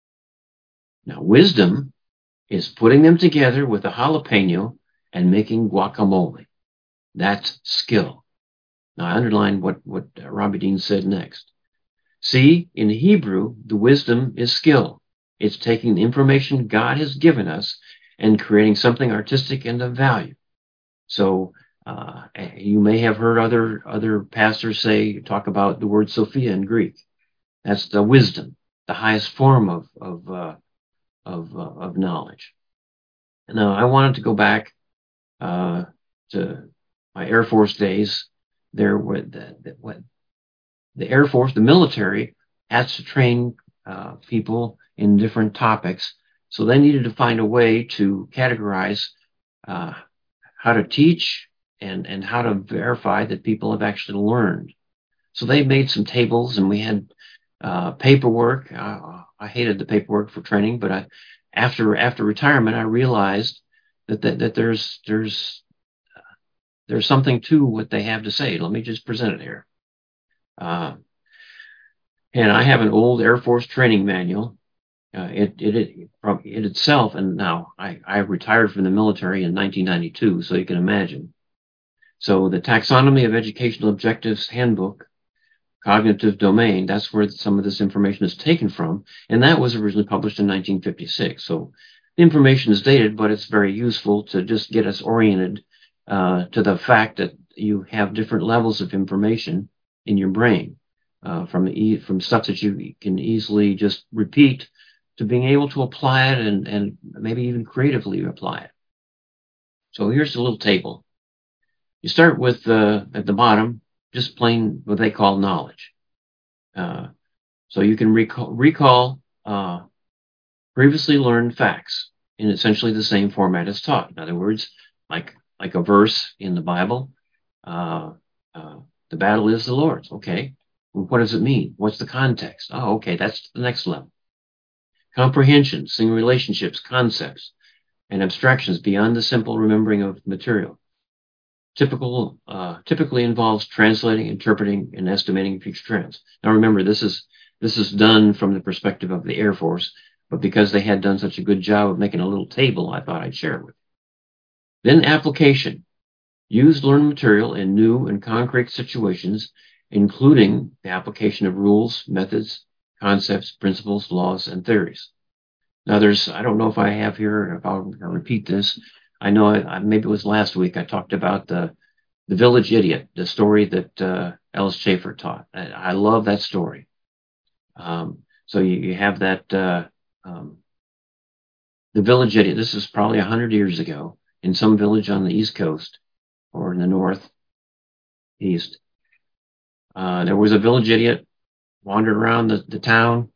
Now, wisdom is putting them together with a jalapeno and making guacamole. That's skill. Now, I underline what, what Robbie Dean said next. See, in Hebrew, the wisdom is skill. It's taking the information God has given us and creating something artistic and of value. So uh, you may have heard other other pastors say, talk about the word Sophia in Greek. That's the wisdom, the highest form of of uh, of, uh, of knowledge. Now, I wanted to go back uh, to my Air Force days. There were the, the, what, the Air Force, the military, has to train uh, people in different topics. So they needed to find a way to categorize uh, how to teach and, and how to verify that people have actually learned. So they made some tables, and we had uh, paperwork. Uh, I hated the paperwork for training, but I, after after retirement, I realized that that, that there's there's uh, there's something to what they have to say. Let me just present it here. Uh, and I have an old Air Force training manual. Uh, it, it, it, from it itself, and now I, I retired from the military in nineteen ninety-two, so you can imagine. So the Taxonomy of Educational Objectives Handbook, Cognitive Domain, that's where some of this information is taken from, and that was originally published in nineteen fifty-six. So the information is dated, but it's very useful to just get us oriented uh, to the fact that you have different levels of information in your brain, uh, from, e- from stuff that you can easily just repeat to being able to apply it and, and maybe even creatively apply it. So here's a little table. You start with, uh, at the bottom, just plain what they call knowledge. Uh, so you can recall, recall uh, previously learned facts in essentially the same format as taught. In other words, like, like a verse in the Bible, uh, uh, the battle is the Lord's. Okay, well, what does it mean? What's the context? Oh, okay, that's the next level. Comprehension, seeing relationships, concepts, and abstractions beyond the simple remembering of material. Typical, uh, typically involves translating, interpreting, and estimating future trends. Now remember, this is this is done from the perspective of the Air Force, but because they had done such a good job of making a little table, I thought I'd share it with you. Then application. Use learned material in new and concrete situations, including the application of rules, methods, concepts, principles, laws, and theories. Now, there's, I don't know if I have here, if I'll, I'll repeat this. I know I, I, maybe it was last week I talked about the the Village Idiot, the story that uh, Ellis Chafer taught. I, I love that story. Um, so you, you have that, uh, um, the Village Idiot. This is probably one hundred years ago in some village on the East Coast or in the North East. Uh, there was a village idiot wandered around the, the town.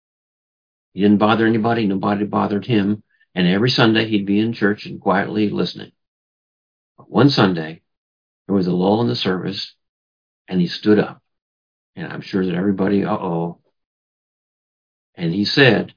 He didn't bother anybody. Nobody bothered him. And every Sunday he'd be in church and quietly listening. But one Sunday, there was a lull in the service, and he stood up. And I'm sure that everybody, uh-oh. And he said,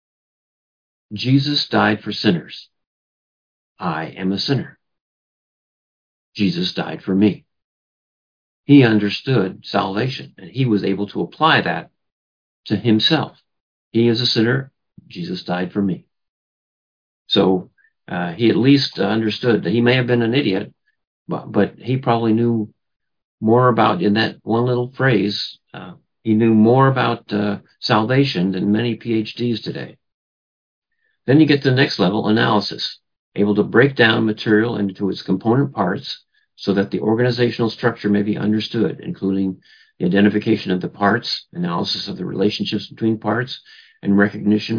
Jesus died for sinners. I am a sinner. Jesus died for me. He understood salvation, and he was able to apply that to himself. He is a sinner. Jesus died for me. So uh, he at least understood that he may have been an idiot, but, but he probably knew more about, in that one little phrase, uh, he knew more about uh, salvation than many P H Ds today. Then you get to the next level, analysis, able to break down material into its component parts so that the organizational structure may be understood, including the identification of the parts, analysis of the relationships between parts, and recognition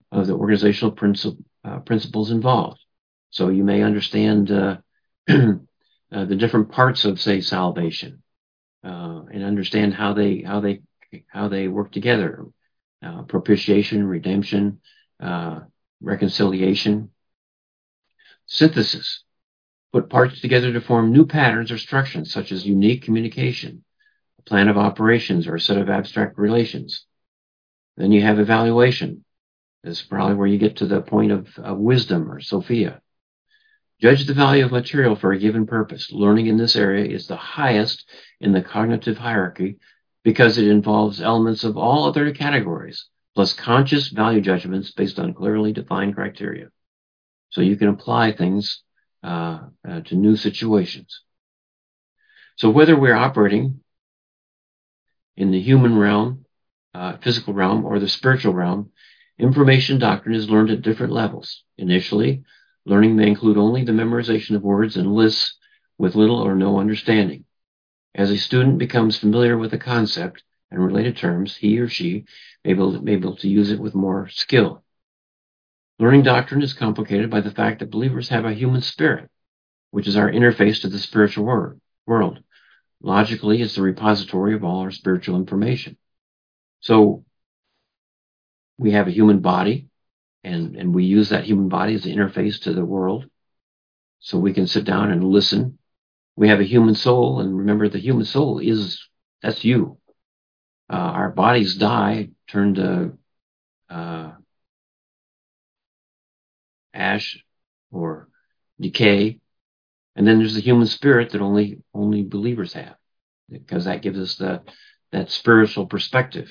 of the organizational princip- uh, principles involved. So you may understand uh, uh, the different parts of, say, salvation, uh, and understand how they how they how they work together: uh, propitiation, redemption, uh, reconciliation, synthesis. Put parts together to form new patterns or structures, such as unique communication, a plan of operations, or a set of abstract relations. Then you have evaluation. This is probably where you get to the point of, of wisdom or Sophia. Judge the value of material for a given purpose. Learning in this area is the highest in the cognitive hierarchy because it involves elements of all other categories, plus conscious value judgments based on clearly defined criteria. So you can apply things uh, uh, to new situations. So whether we're operating in the human realm, uh, physical realm, or the spiritual realm, information doctrine is learned at different levels. Initially, learning may include only the memorization of words and lists with little or no understanding. As a student becomes familiar with the concept and related terms, he or she may be able to, may be able to use it with more skill. Learning doctrine is complicated by the fact that believers have a human spirit, which is our interface to the spiritual wor- world. Logically, it's the repository of all our spiritual information. So we have a human body, and, and we use that human body as the interface to the world. So we can sit down and listen. We have a human soul, and remember, the human soul is, that's you. Uh, our bodies die, turn to uh, ash or decay. And then there's the human spirit that only only believers have, because that gives us the that spiritual perspective.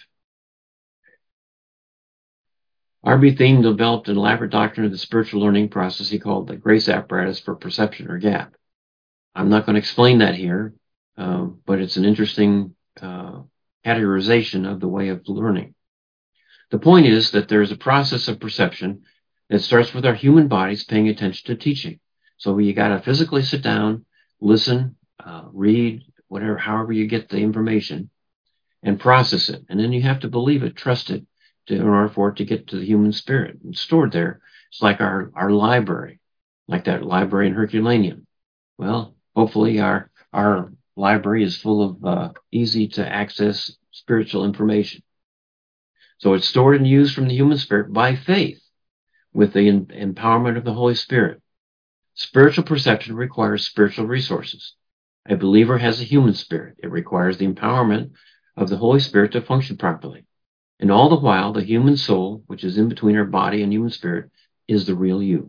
R B Thieme developed an elaborate doctrine of the spiritual learning process he called the grace apparatus for perception, or GAP. I'm not going to explain that here, uh, but it's an interesting uh, categorization of the way of learning. The point is that there's a process of perception that starts with our human bodies paying attention to teaching. So you got to physically sit down, listen, uh, read, whatever, however you get the information, and process it. And then you have to believe it, trust it, to, in order for it to get to the human spirit. It's stored there. It's like our, our library, like that library in Herculaneum. Well, hopefully our our library is full of uh, easy to access spiritual information. So it's stored and used from the human spirit by faith with the in- empowerment of the Holy Spirit. Spiritual perception requires spiritual resources. A believer has a human spirit. It requires the empowerment of the Holy Spirit to function properly. And all the while, the human soul, which is in between our body and human spirit, is the real you.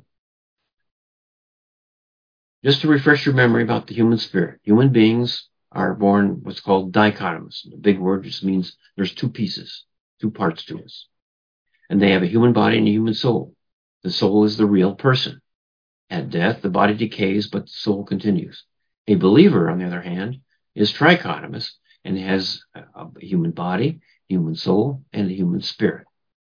Just to refresh your memory about the human spirit, human beings are born what's called dichotomous. The big word just means there's two pieces, two parts to us. And they have a human body and a human soul. The soul is the real person. At death, the body decays, but the soul continues. A believer, on the other hand, is trichotomous and has a human body, human soul, and a human spirit.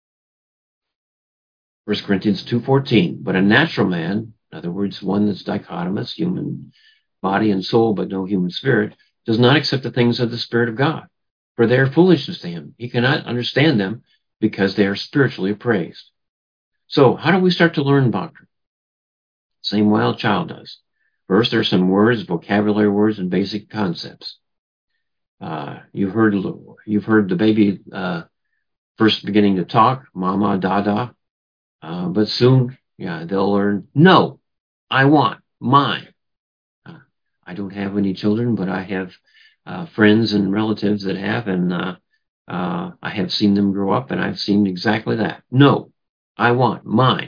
First Corinthians two fourteen, but a natural man, in other words, one that's dichotomous, human body and soul, but no human spirit, does not accept the things of the Spirit of God, for they are foolishness to him. He cannot understand them because they are spiritually appraised. So how do we start to learn doctrine? Same way a child does. First, there are some words, vocabulary words, and basic concepts. Uh, you've heard you've heard the baby uh, first beginning to talk, mama, dada, uh, but soon, yeah, they'll learn, no, I want mine. Uh, I don't have any children, but I have uh, friends and relatives that have, and uh, uh, I have seen them grow up, and I've seen exactly that. No, I want mine.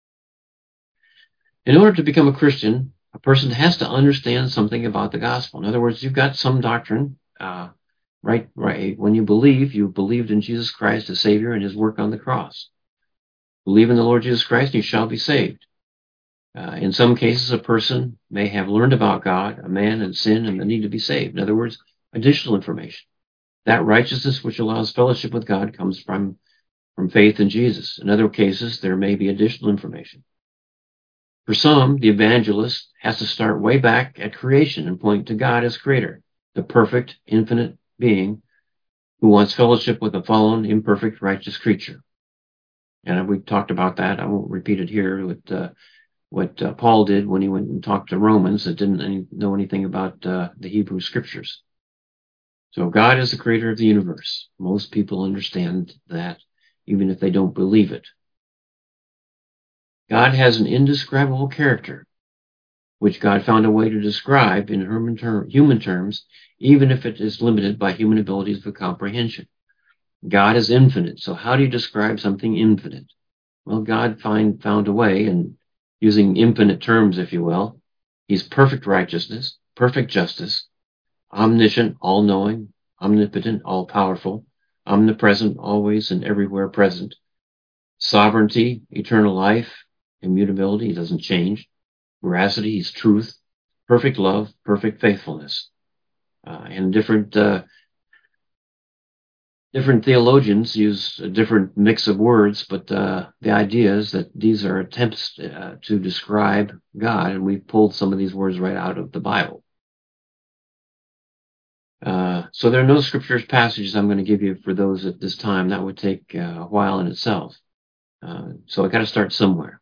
In order to become a Christian, a person has to understand something about the gospel. In other words, you've got some doctrine, uh, right? Right. When you believe, you believed in Jesus Christ as Savior and His work on the cross. Believe in the Lord Jesus Christ, and you shall be saved. Uh, in some cases, a person may have learned about God, a man, and sin, and the need to be saved. In other words, additional information. That righteousness which allows fellowship with God comes from, from faith in Jesus. In other cases, there may be additional information. For some, the evangelist has to start way back at creation and point to God as creator, the perfect, infinite being who wants fellowship with a fallen, imperfect, righteous creature. And we talked about that. I won't repeat it here. With uh, what uh, Paul did when he went and talked to Romans that didn't any, know anything about uh, the Hebrew Scriptures. So God is the creator of the universe. Most people understand that, even if they don't believe it. God has an indescribable character, which God found a way to describe in human terms, even if it is limited by human abilities of comprehension. God is infinite, so how do you describe something infinite? Well, God find, found a way, and using infinite terms, if you will, he's perfect righteousness, perfect justice, omniscient, all-knowing, omnipotent, all-powerful, omnipresent, always and everywhere present, sovereignty, eternal life, immutability, he doesn't change, veracity, he's truth, perfect love, perfect faithfulness. Uh, and different uh, different theologians use a different mix of words, but uh, the idea is that these are attempts uh, to describe God, and we've pulled some of these words right out of the Bible. Uh, so there are no scriptures passages I'm going to give you for those at this time. That would take uh, a while in itself. Uh, so I got to start somewhere.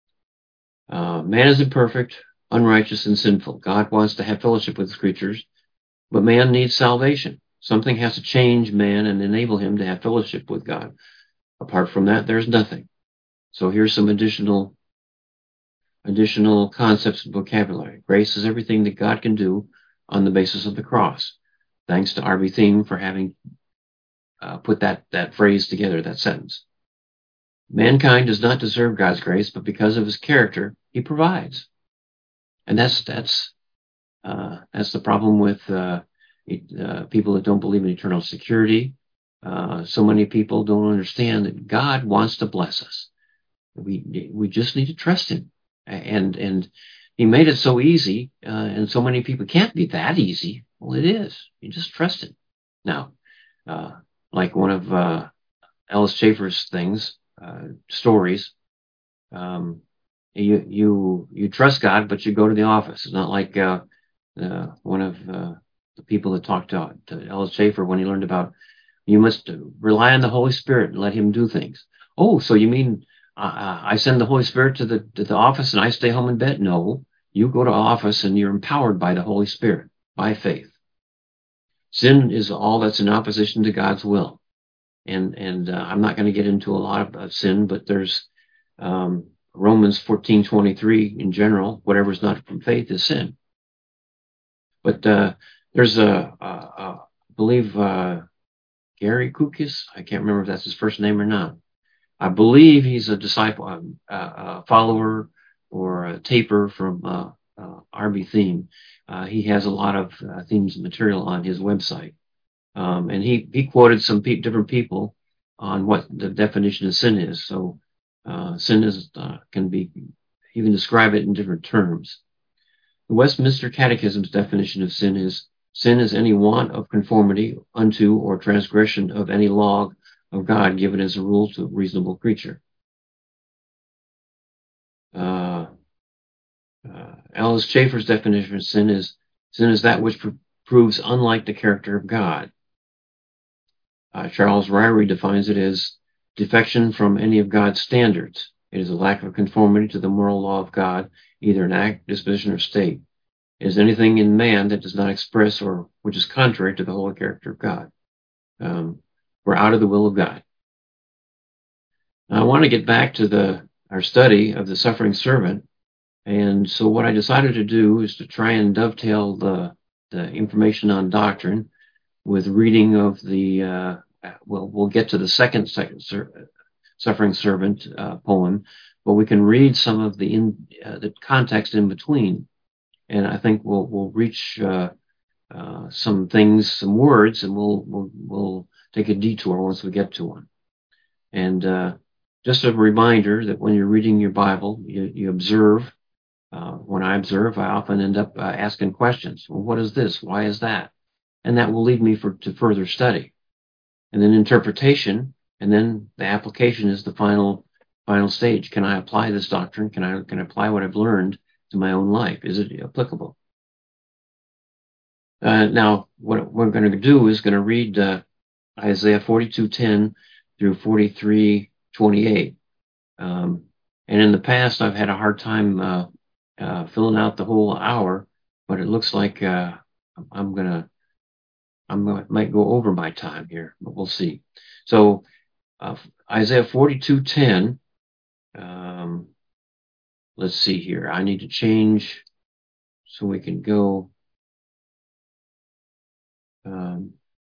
Uh, man is imperfect, unrighteous, and sinful. God wants to have fellowship with his creatures, but man needs salvation. Something has to change man and enable him to have fellowship with God. Apart from that, there's nothing. So here's some additional additional concepts and vocabulary. Grace is everything that God can do on the basis of the cross. Thanks to R B Thiem for having uh, put that, that phrase together, that sentence. Mankind does not deserve God's grace, but because of his character, he provides. And that's that's uh, that's the problem with uh, uh, people that don't believe in eternal security. Uh, so many people don't understand that God wants to bless us. We we just need to trust him, and and he made it so easy, uh, and so many people can't be that easy. Well, it is. You just trust him. Now, uh, like one of uh, Ellis Chafer's things, uh, stories. Um, you you you trust God, but you go to the office. It's not like uh, uh, one of uh, the people that talked to, to Ellis Chafer when he learned about you must rely on the Holy Spirit and let him do things. Oh, so you mean uh, I send the Holy Spirit to the to the office and I stay home in bed? No, you go to office and you're empowered by the Holy Spirit, by faith. Sin is all that's in opposition to God's will. And and uh, I'm not going to get into a lot of, of sin, but there's um, Romans fourteen twenty-three in general. Whatever is not from faith is sin. But uh, there's a, a, a I believe uh, Gary Kukis. I can't remember if that's his first name or not. I believe he's a disciple, a, a follower, or a taper from uh, uh, R B Thiem. Uh, he has a lot of uh, Thiem's material on his website. Um, and he, he quoted some pe- different people on what the definition of sin is. So uh, sin is uh, can be, you can describe it in different terms. The Westminster Catechism's definition of sin is, sin is any want of conformity unto or transgression of any law of God given as a rule to a reasonable creature. Uh, uh, Ellis Chafer's definition of sin is, sin is that which pr- proves unlike the character of God. Uh, Charles Ryrie defines it as defection from any of God's standards. It is a lack of conformity to the moral law of God, either in act, disposition, or state. It is anything in man that does not express or which is contrary to the whole character of God. Um, we're out of the will of God. Now, I want to get back to the our study of the suffering servant. And so what I decided to do is to try and dovetail the, the information on doctrine with reading of the, uh, well, we'll get to the second, second suffering servant uh, poem, but we can read some of the in, uh, the context in between, and I think we'll we'll reach uh, uh, some things, some words, and we'll we'll we'll take a detour once we get to one. And uh, just a reminder that when you're reading your Bible, you, you observe. Uh, when I observe, I often end up uh, asking questions. Well, what is this? Why is that? And that will lead me for, to further study. And then interpretation, and then the application is the final final stage. Can I apply this doctrine? Can I can I apply what I've learned to my own life? Is it applicable? Uh, now, what we're going to do is going to read uh, Isaiah forty-two ten through forty-three twenty-eight. Um, and in the past, I've had a hard time uh, uh, filling out the whole hour, but it looks like uh, I'm gonna, I'm gonna might go over my time here, but we'll see. So uh, Isaiah forty-two ten. Um, let's see here. I need to change so we can go. Um,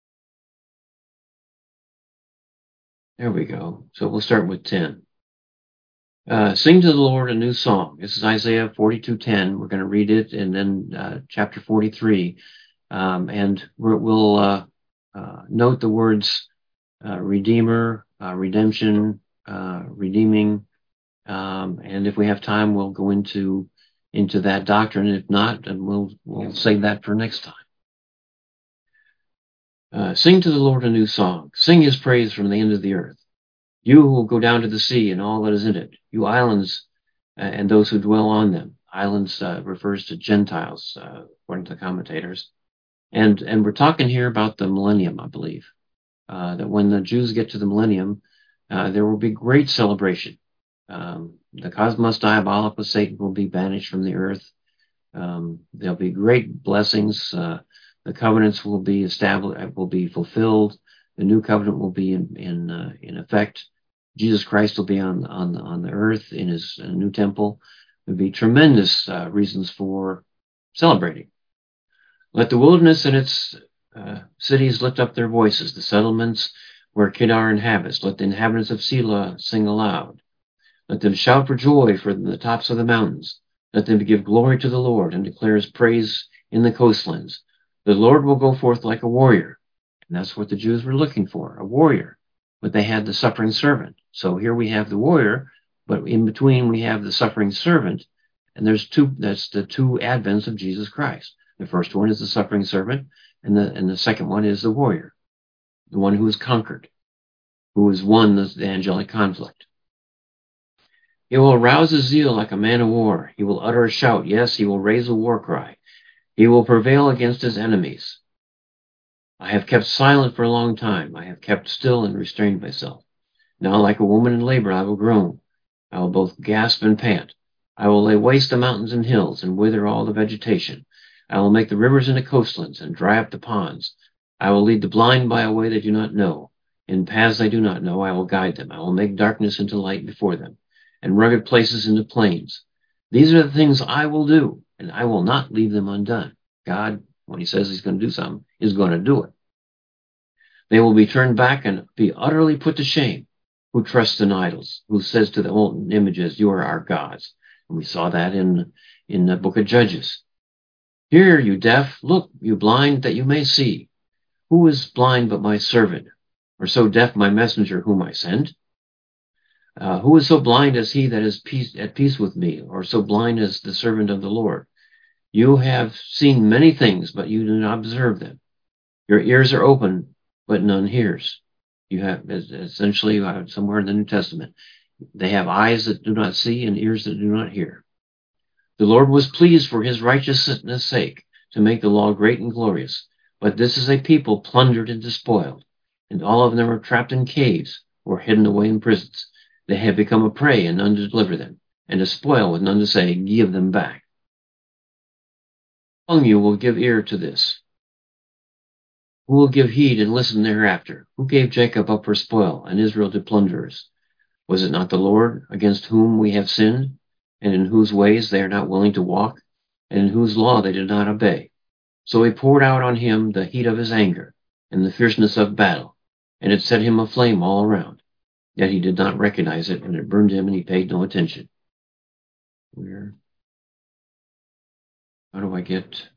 there we go. So we'll start with ten. Uh, sing to the Lord a new song. This is Isaiah forty-two ten. We're going to read it, and then uh, chapter forty-three. Um, and we're, we'll uh, uh, note the words uh, Redeemer, uh, redemption, uh, redeeming. Um, and if we have time, we'll go into into that doctrine. If not, then we'll we'll save that for next time. Uh, sing to the Lord a new song. Sing his praise from the end of the earth. You who will go down to the sea and all that is in it. You islands uh, and those who dwell on them. Islands uh, refers to Gentiles, uh, according to the commentators. And and we're talking here about the millennium, I believe. Uh, that when the Jews get to the millennium, uh, there will be great celebration. Um, the cosmos diabolicus, Satan, will be banished from the earth. Um, there'll be great blessings. Uh, the covenants will be established, will be fulfilled. The new covenant will be in in, uh, in effect. Jesus Christ will be on on on the earth in his uh, new temple. There'll be tremendous uh, reasons for celebrating. Let the wilderness and its uh, cities lift up their voices. The settlements where Kedar inhabits. Let the inhabitants of Selah sing aloud. Let them shout for joy from the tops of the mountains. Let them give glory to the Lord and declare his praise in the coastlands. The Lord will go forth like a warrior. And that's what the Jews were looking for, a warrior. But they had the suffering servant. So here we have the warrior, but in between we have the suffering servant. And there's two, that's the two advents of Jesus Christ. The first one is the suffering servant, and the, and the second one is the warrior, the one who has conquered, who has won the, the angelic conflict. He will arouse his zeal like a man of war. He will utter a shout. Yes, he will raise a war cry. He will prevail against his enemies. I have kept silent for a long time. I have kept still and restrained myself. Now, like a woman in labor, I will groan. I will both gasp and pant. I will lay waste the mountains and hills and wither all the vegetation. I will make the rivers into coastlands and dry up the ponds. I will lead the blind by a way they do not know. In paths they do not know, I will guide them. I will make darkness into light before them, and rugged places into plains. These are the things I will do, and I will not leave them undone. God, when he says he's going to do something, is going to do it. They will be turned back and be utterly put to shame, who trust in idols, who says to the old images, you are our gods. And we saw that in, in the book of Judges. Hear, you deaf, look, you blind, that you may see. Who is blind but my servant, or so deaf my messenger whom I send? Uh, who is so blind as he that is peace, at peace with me, or so blind as the servant of the Lord? You have seen many things, but you do not observe them. Your ears are open, but none hears. You have, essentially, somewhere in the New Testament, they have eyes that do not see and ears that do not hear. The Lord was pleased for his righteousness' sake to make the law great and glorious. But this is a people plundered and despoiled, and all of them are trapped in caves or hidden away in prisons. They have become a prey and none to deliver them, and a spoil with none to say, give them back. Among you will give ear to this. Who will give heed and listen thereafter? Who gave Jacob up for spoil and Israel to plunderers? Was it not the Lord against whom we have sinned, and in whose ways they are not willing to walk, and in whose law they did not obey? So he poured out on him the heat of his anger and the fierceness of battle, and it set him aflame all around. Yet he did not recognize it, and it burned him, and he paid no attention. Where? How do I get?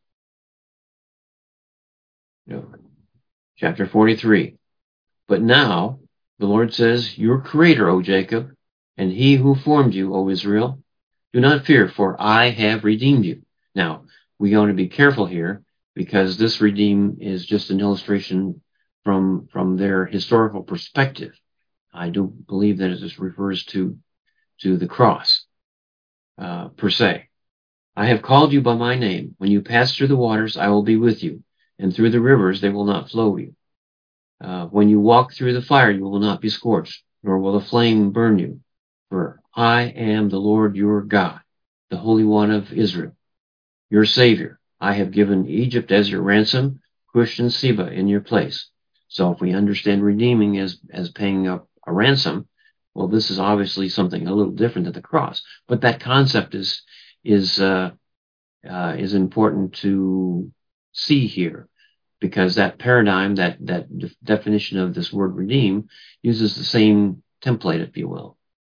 No. Chapter forty-three. But now, the Lord says, your creator, O Jacob, and he who formed you, O Israel, do not fear, for I have redeemed you. Now, we want to be careful here, because this redeem is just an illustration from, from their historical perspective. I do believe that it just refers to, to the cross, uh, per se. I have called you by my name. When you pass through the waters, I will be with you, and through the rivers they will not flow you. Uh, when you walk through the fire, you will not be scorched, nor will the flame burn you. For I am the Lord your God, the Holy One of Israel, your Savior. I have given Egypt as your ransom, Cush and Seba in your place. So if we understand redeeming as, as paying up a ransom, well, this is obviously something a little different than the cross. But that concept is is uh, uh, is important to see here, because that paradigm, that that de- definition of this word redeem, uses the same template, if you will.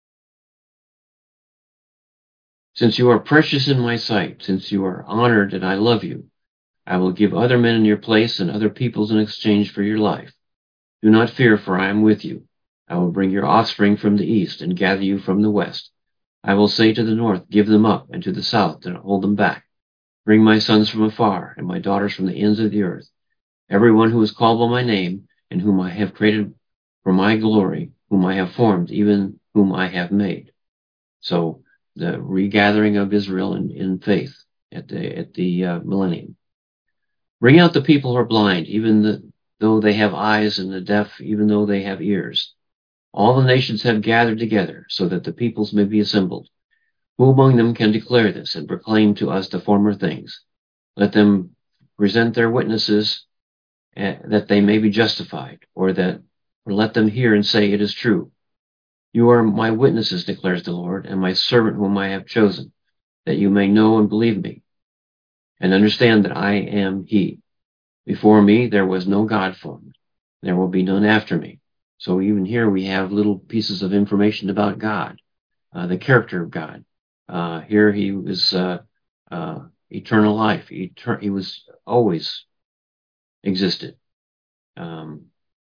Since you are precious in my sight, since you are honored and I love you, I will give other men in your place and other peoples in exchange for your life. Do not fear, for I am with you. I will bring your offspring from the east and gather you from the west. I will say to the north, give them up, and to the south, do not hold them back. Bring my sons from afar, and my daughters from the ends of the earth. Everyone who is called by my name, and whom I have created for my glory, whom I have formed, even whom I have made. So the regathering of Israel in, in faith at the at the uh, millennium. Bring out the people who are blind, even the, though they have eyes, and the deaf, even though they have ears. All the nations have gathered together, so that the peoples may be assembled. Who among them can declare this and proclaim to us the former things? Let them present their witnesses, uh, that they may be justified, or that, or let them hear and say it is true. You are my witnesses, declares the Lord, and my servant whom I have chosen, that you may know and believe me, and understand that I am He. Before me there was no God formed. There will be none after me. So even here we have little pieces of information about God, uh, the character of God. Uh, here he was uh, uh, eternal life. Eter- he was always existed. Um,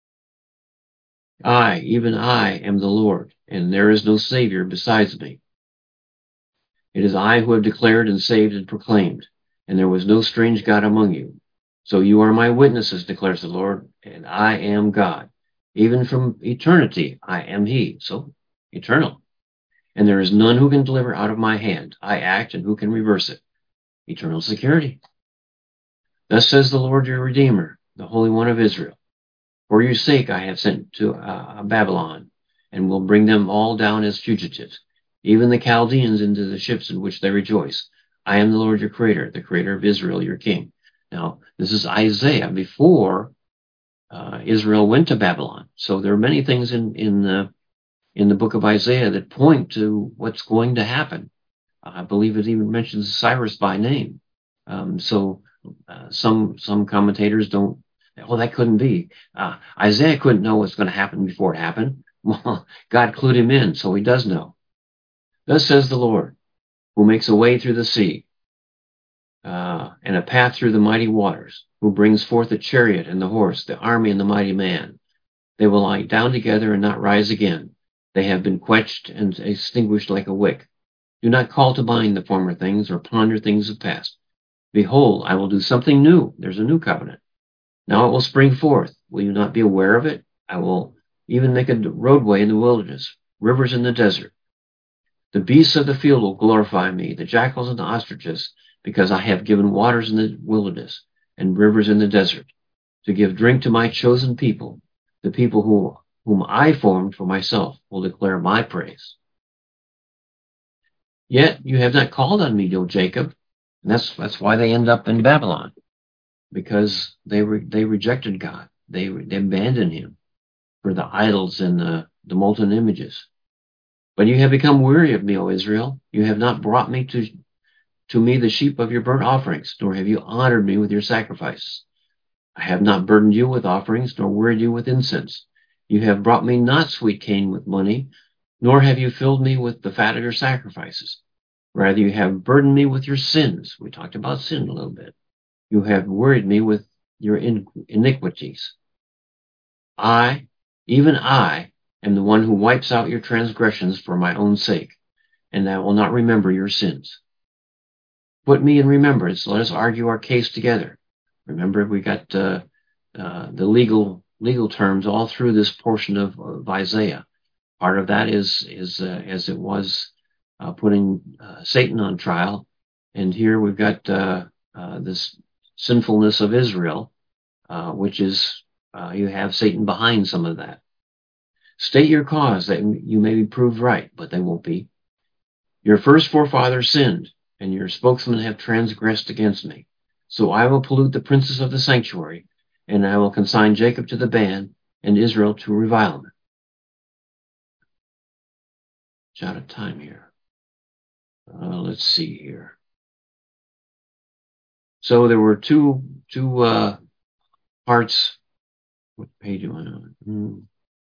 I, even I, am the Lord, and there is no Savior besides me. It is I who have declared and saved and proclaimed, and there was no strange God among you. So you are my witnesses, declares the Lord, and I am God. Even from eternity, I am He. So, eternal. And there is none who can deliver out of my hand. I act, and who can reverse it? Eternal security. Thus says the Lord your Redeemer, the Holy One of Israel. For your sake I have sent to uh, Babylon, and will bring them all down as fugitives, even the Chaldeans into the ships in which they rejoice. I am the Lord your Creator, the Creator of Israel, your King. Now, this is Isaiah before uh, Israel went to Babylon. So there are many things in in the in the book of Isaiah that point to what's going to happen. I believe it even mentions Cyrus by name. Um, so uh, some some commentators don't. Oh, that couldn't be. Uh, Isaiah couldn't know what's going to happen before it happened. Well, God clued him in, so he does know. Thus says the Lord, who makes a way through the sea, uh, and a path through the mighty waters, who brings forth the chariot and the horse, the army and the mighty man. They will lie down together and not rise again. They have been quenched and extinguished like a wick. Do not call to mind the former things, or ponder things of past. Behold, I will do something new. There's a new covenant. Now it will spring forth. Will you not be aware of it? I will even make a roadway in the wilderness, rivers in the desert. The beasts of the field will glorify me, the jackals and the ostriches, because I have given waters in the wilderness and rivers in the desert, to give drink to my chosen people. The people who, whom I formed for myself will declare my praise. Yet you have not called on me, O Jacob. And that's that's why they end up in Babylon, because they re, they rejected God. They, they abandoned Him for the idols and the, the molten images. But you have become weary of me, O Israel. You have not brought me to to me the sheep of your burnt offerings, nor have you honored me with your sacrifices. I have not burdened you with offerings, nor wearied you with incense. You have brought me not sweet cane with money, nor have you filled me with the fat of your sacrifices. Rather, you have burdened me with your sins. We talked about sin a little bit. You have worried me with your iniquities. I, even I, am the one who wipes out your transgressions for my own sake, and I will not remember your sins. Put me in remembrance. Let us argue our case together. Remember, we got uh, uh, the legal legal terms all through this portion of, of Isaiah. Part of that is is uh, as it was uh, putting uh, Satan on trial, and here we've got uh, uh, this sinfulness of Israel, uh, which is uh, you have Satan behind some of that. State your cause that you may be proved right, but they won't be. Your first forefathers sinned, and your spokesmen have transgressed against me. So I will pollute the princes of the sanctuary, and I will consign Jacob to the ban, and Israel to revilement. It's out of time here. Uh, let's see here. So there were two two uh, parts. What page am I on? Hmm.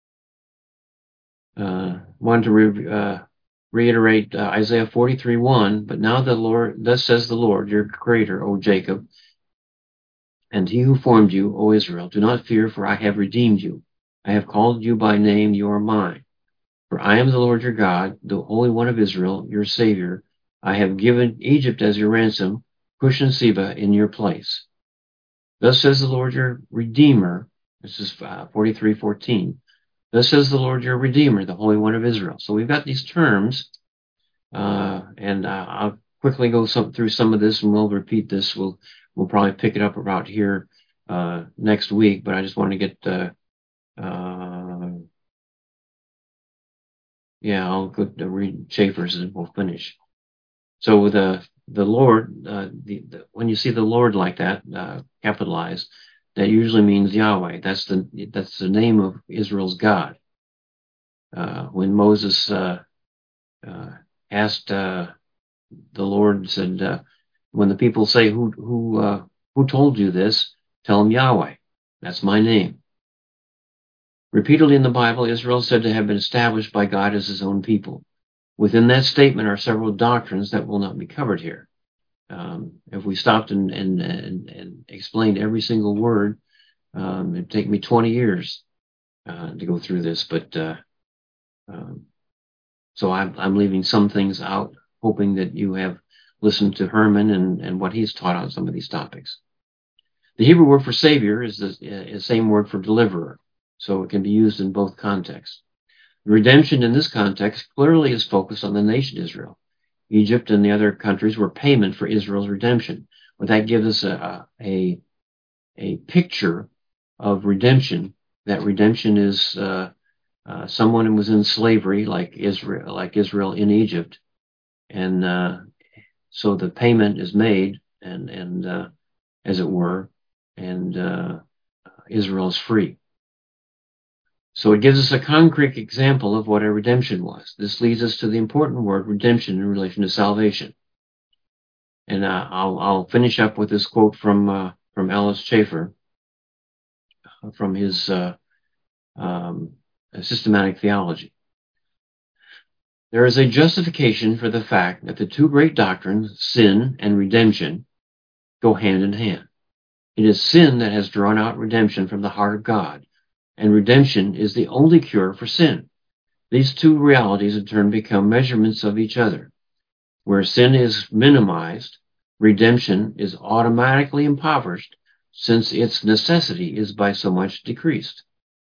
Uh, one to re- uh, reiterate uh, Isaiah forty-three one. But now the Lord, thus says the Lord, your Creator, O Jacob, and He who formed you, O Israel, do not fear, for I have redeemed you. I have called you by name; you are mine. For I am the Lord your God, the Holy One of Israel, your Savior. I have given Egypt as your ransom, Cush and Seba in your place. Thus says the Lord your Redeemer. This is uh, forty-three fourteen. Thus says the Lord your Redeemer, the Holy One of Israel. So we've got these terms, uh, and uh, I'll quickly go some, through some of this, and we'll repeat this. We'll we'll probably pick it up about here uh, next week. But I just want to get, uh, uh, yeah, I'll go to read Schaefer's and we'll finish. So the the Lord, uh, the, the, when you see the Lord like that, uh, capitalized, that usually means Yahweh. That's the that's the name of Israel's God. Uh, when Moses uh, uh, asked uh, the Lord, said, uh, "When the people say who who uh, who told you this, tell them Yahweh. That's my name." Repeatedly in the Bible, Israel is said to have been established by God as His own people. Within that statement are several doctrines that will not be covered here. Um, if we stopped and, and, and, and explained every single word, um, it'd take me twenty years uh, to go through this. But uh, um, so I'm, I'm leaving some things out, hoping that you have listened to Herman and, and what he's taught on some of these topics. The Hebrew word for Savior is the is same word for deliverer, so it can be used in both contexts. Redemption in this context clearly is focused on the nation Israel. Egypt and the other countries were payment for Israel's redemption. But that gives us a, a, a picture of redemption, that redemption is uh, uh, someone who was in slavery like Israel, like Israel in Egypt. And uh, so the payment is made, and, and uh, as it were, and uh, Israel is free. So it gives us a concrete example of what a redemption was. This leads us to the important word redemption in relation to salvation. And uh, I'll, I'll finish up with this quote from uh, from Alice Schaefer uh, from his uh, um, systematic theology. There is a justification for the fact that the two great doctrines, sin and redemption, go hand in hand. It is sin that has drawn out redemption from the heart of God, and redemption is the only cure for sin. These two realities in turn become measurements of each other. Where sin is minimized, redemption is automatically impoverished, since its necessity is by so much decreased.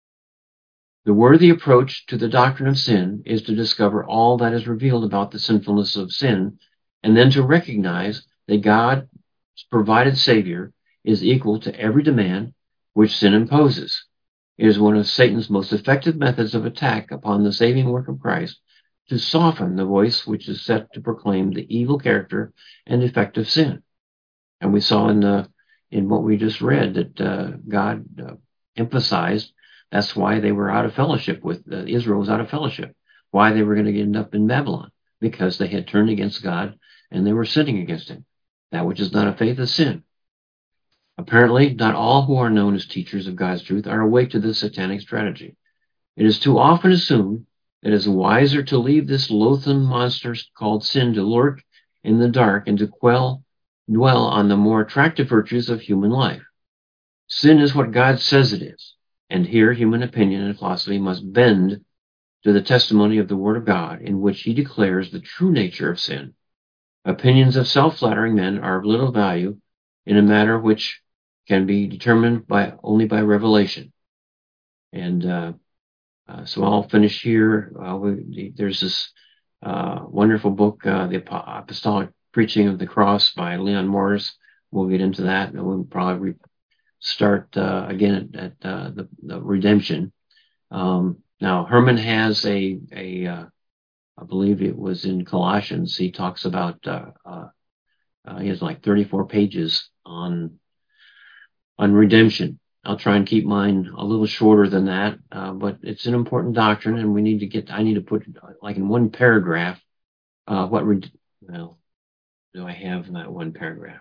The worthy approach to the doctrine of sin is to discover all that is revealed about the sinfulness of sin, and then to recognize that God's provided Savior is equal to every demand which sin imposes. It is one of Satan's most effective methods of attack upon the saving work of Christ to soften the voice which is set to proclaim the evil character and effect of sin. And we saw in the in what we just read that uh, God uh, emphasized that's why they were out of fellowship with uh, Israel was out of fellowship. Why they were going to end up in Babylon, because they had turned against God and they were sinning against Him. That which is not of faith is sin. Apparently, not all who are known as teachers of God's truth are awake to this satanic strategy. It is too often assumed that it is wiser to leave this loathsome monster called sin to lurk in the dark and to quell, dwell on the more attractive virtues of human life. Sin is what God says it is, and here human opinion and philosophy must bend to the testimony of the Word of God, in which He declares the true nature of sin. Opinions of self-flattering men are of little value in a matter which can be determined by only by revelation. And uh, uh, so I'll finish here. Uh, we, there's this uh, wonderful book, uh, The Apostolic Preaching of the Cross by Leon Morris. We'll get into that, and we'll probably start uh, again at, at uh, the, the redemption. Um, Now, Herman has a, a uh, I believe it was in Colossians, he talks about, uh, uh, uh, he has like thirty-four pages on on redemption. I'll try and keep mine a little shorter than that, uh, but it's an important doctrine, and we need to get, I need to put, like in one paragraph, uh, what, re- well, do I have in that one paragraph?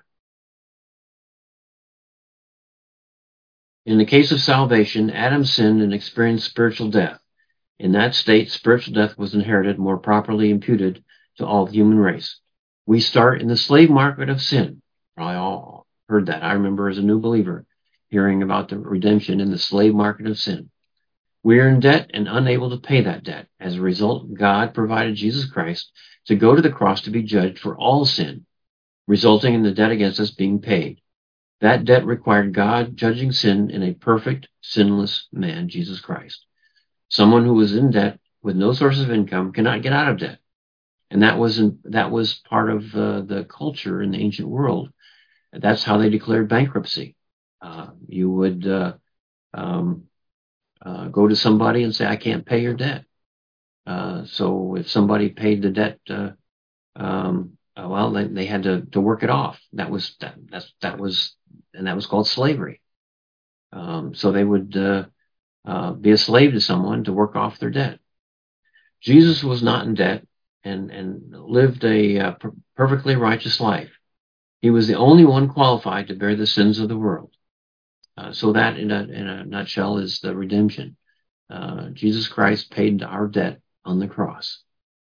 In the case of salvation, Adam sinned and experienced spiritual death. In that state, spiritual death was inherited, more properly imputed to all the human race. We start in the slave market of sin. Probably all heard that. I remember as a new believer hearing about the redemption in the slave market of sin. We are in debt and unable to pay that debt. As a result, God provided Jesus Christ to go to the cross to be judged for all sin, resulting in the debt against us being paid. That debt required God judging sin in a perfect, sinless man, Jesus Christ. Someone who was in debt with no source of income cannot get out of debt. And that was in, that was part of uh, the culture in the ancient world. That's how they declared bankruptcy. Uh, you would uh, um, uh, go to somebody and say, I can't pay your debt. Uh, so if somebody paid the debt, uh, um, uh, well, they, they had to, to work it off. That was that, that's, that was, and that was called slavery. Um, so they would uh, uh, be a slave to someone to work off their debt. Jesus was not in debt and, and lived a uh, per- perfectly righteous life. He was the only one qualified to bear the sins of the world. Uh, so that, in a, in a nutshell, is the redemption. Uh, Jesus Christ paid our debt on the cross.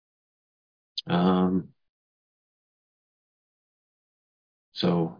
Um, so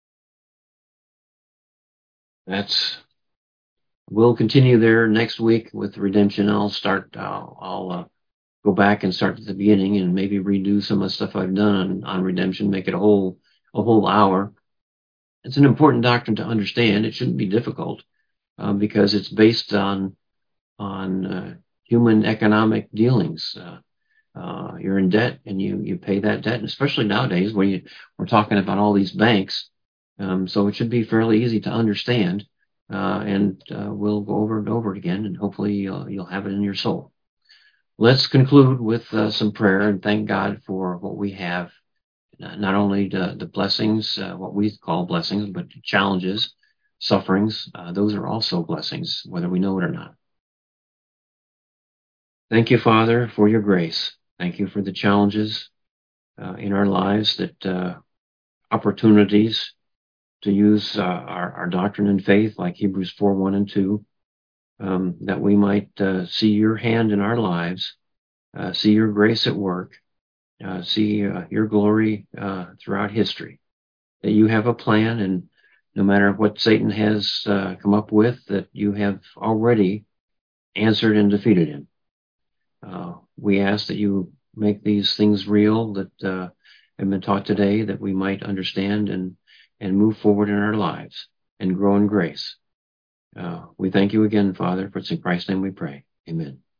that's, we'll continue there next week with redemption. I'll start, I'll, I'll uh, go back and start at the beginning and maybe redo some of the stuff I've done on, on redemption, make it a whole, a whole hour. It's an important doctrine to understand. It shouldn't be difficult uh, because it's based on, on uh, human economic dealings. Uh, uh, you're in debt and you, you pay that debt, and especially nowadays when you, we're talking about all these banks. Um, so it should be fairly easy to understand. Uh, and uh, we'll go over and over it again, and hopefully you'll, you'll have it in your soul. Let's conclude with uh, some prayer and thank God for what we have, not only the, the blessings, uh, what we call blessings, but the challenges, sufferings. Uh, those are also blessings, whether we know it or not. Thank you, Father, for your grace. Thank you for the challenges uh, in our lives, that uh, opportunities to use uh, our, our doctrine and faith, like Hebrews four, one and two, um, that we might uh, see your hand in our lives, uh, see your grace at work, uh, see uh, your glory uh, throughout history, that you have a plan, and no matter what Satan has uh, come up with, that you have already answered and defeated him. Uh, we ask that you make these things real that uh, have been taught today, that we might understand and, and move forward in our lives and grow in grace. Uh, we thank you again, Father, for it's in Christ's name we pray. Amen.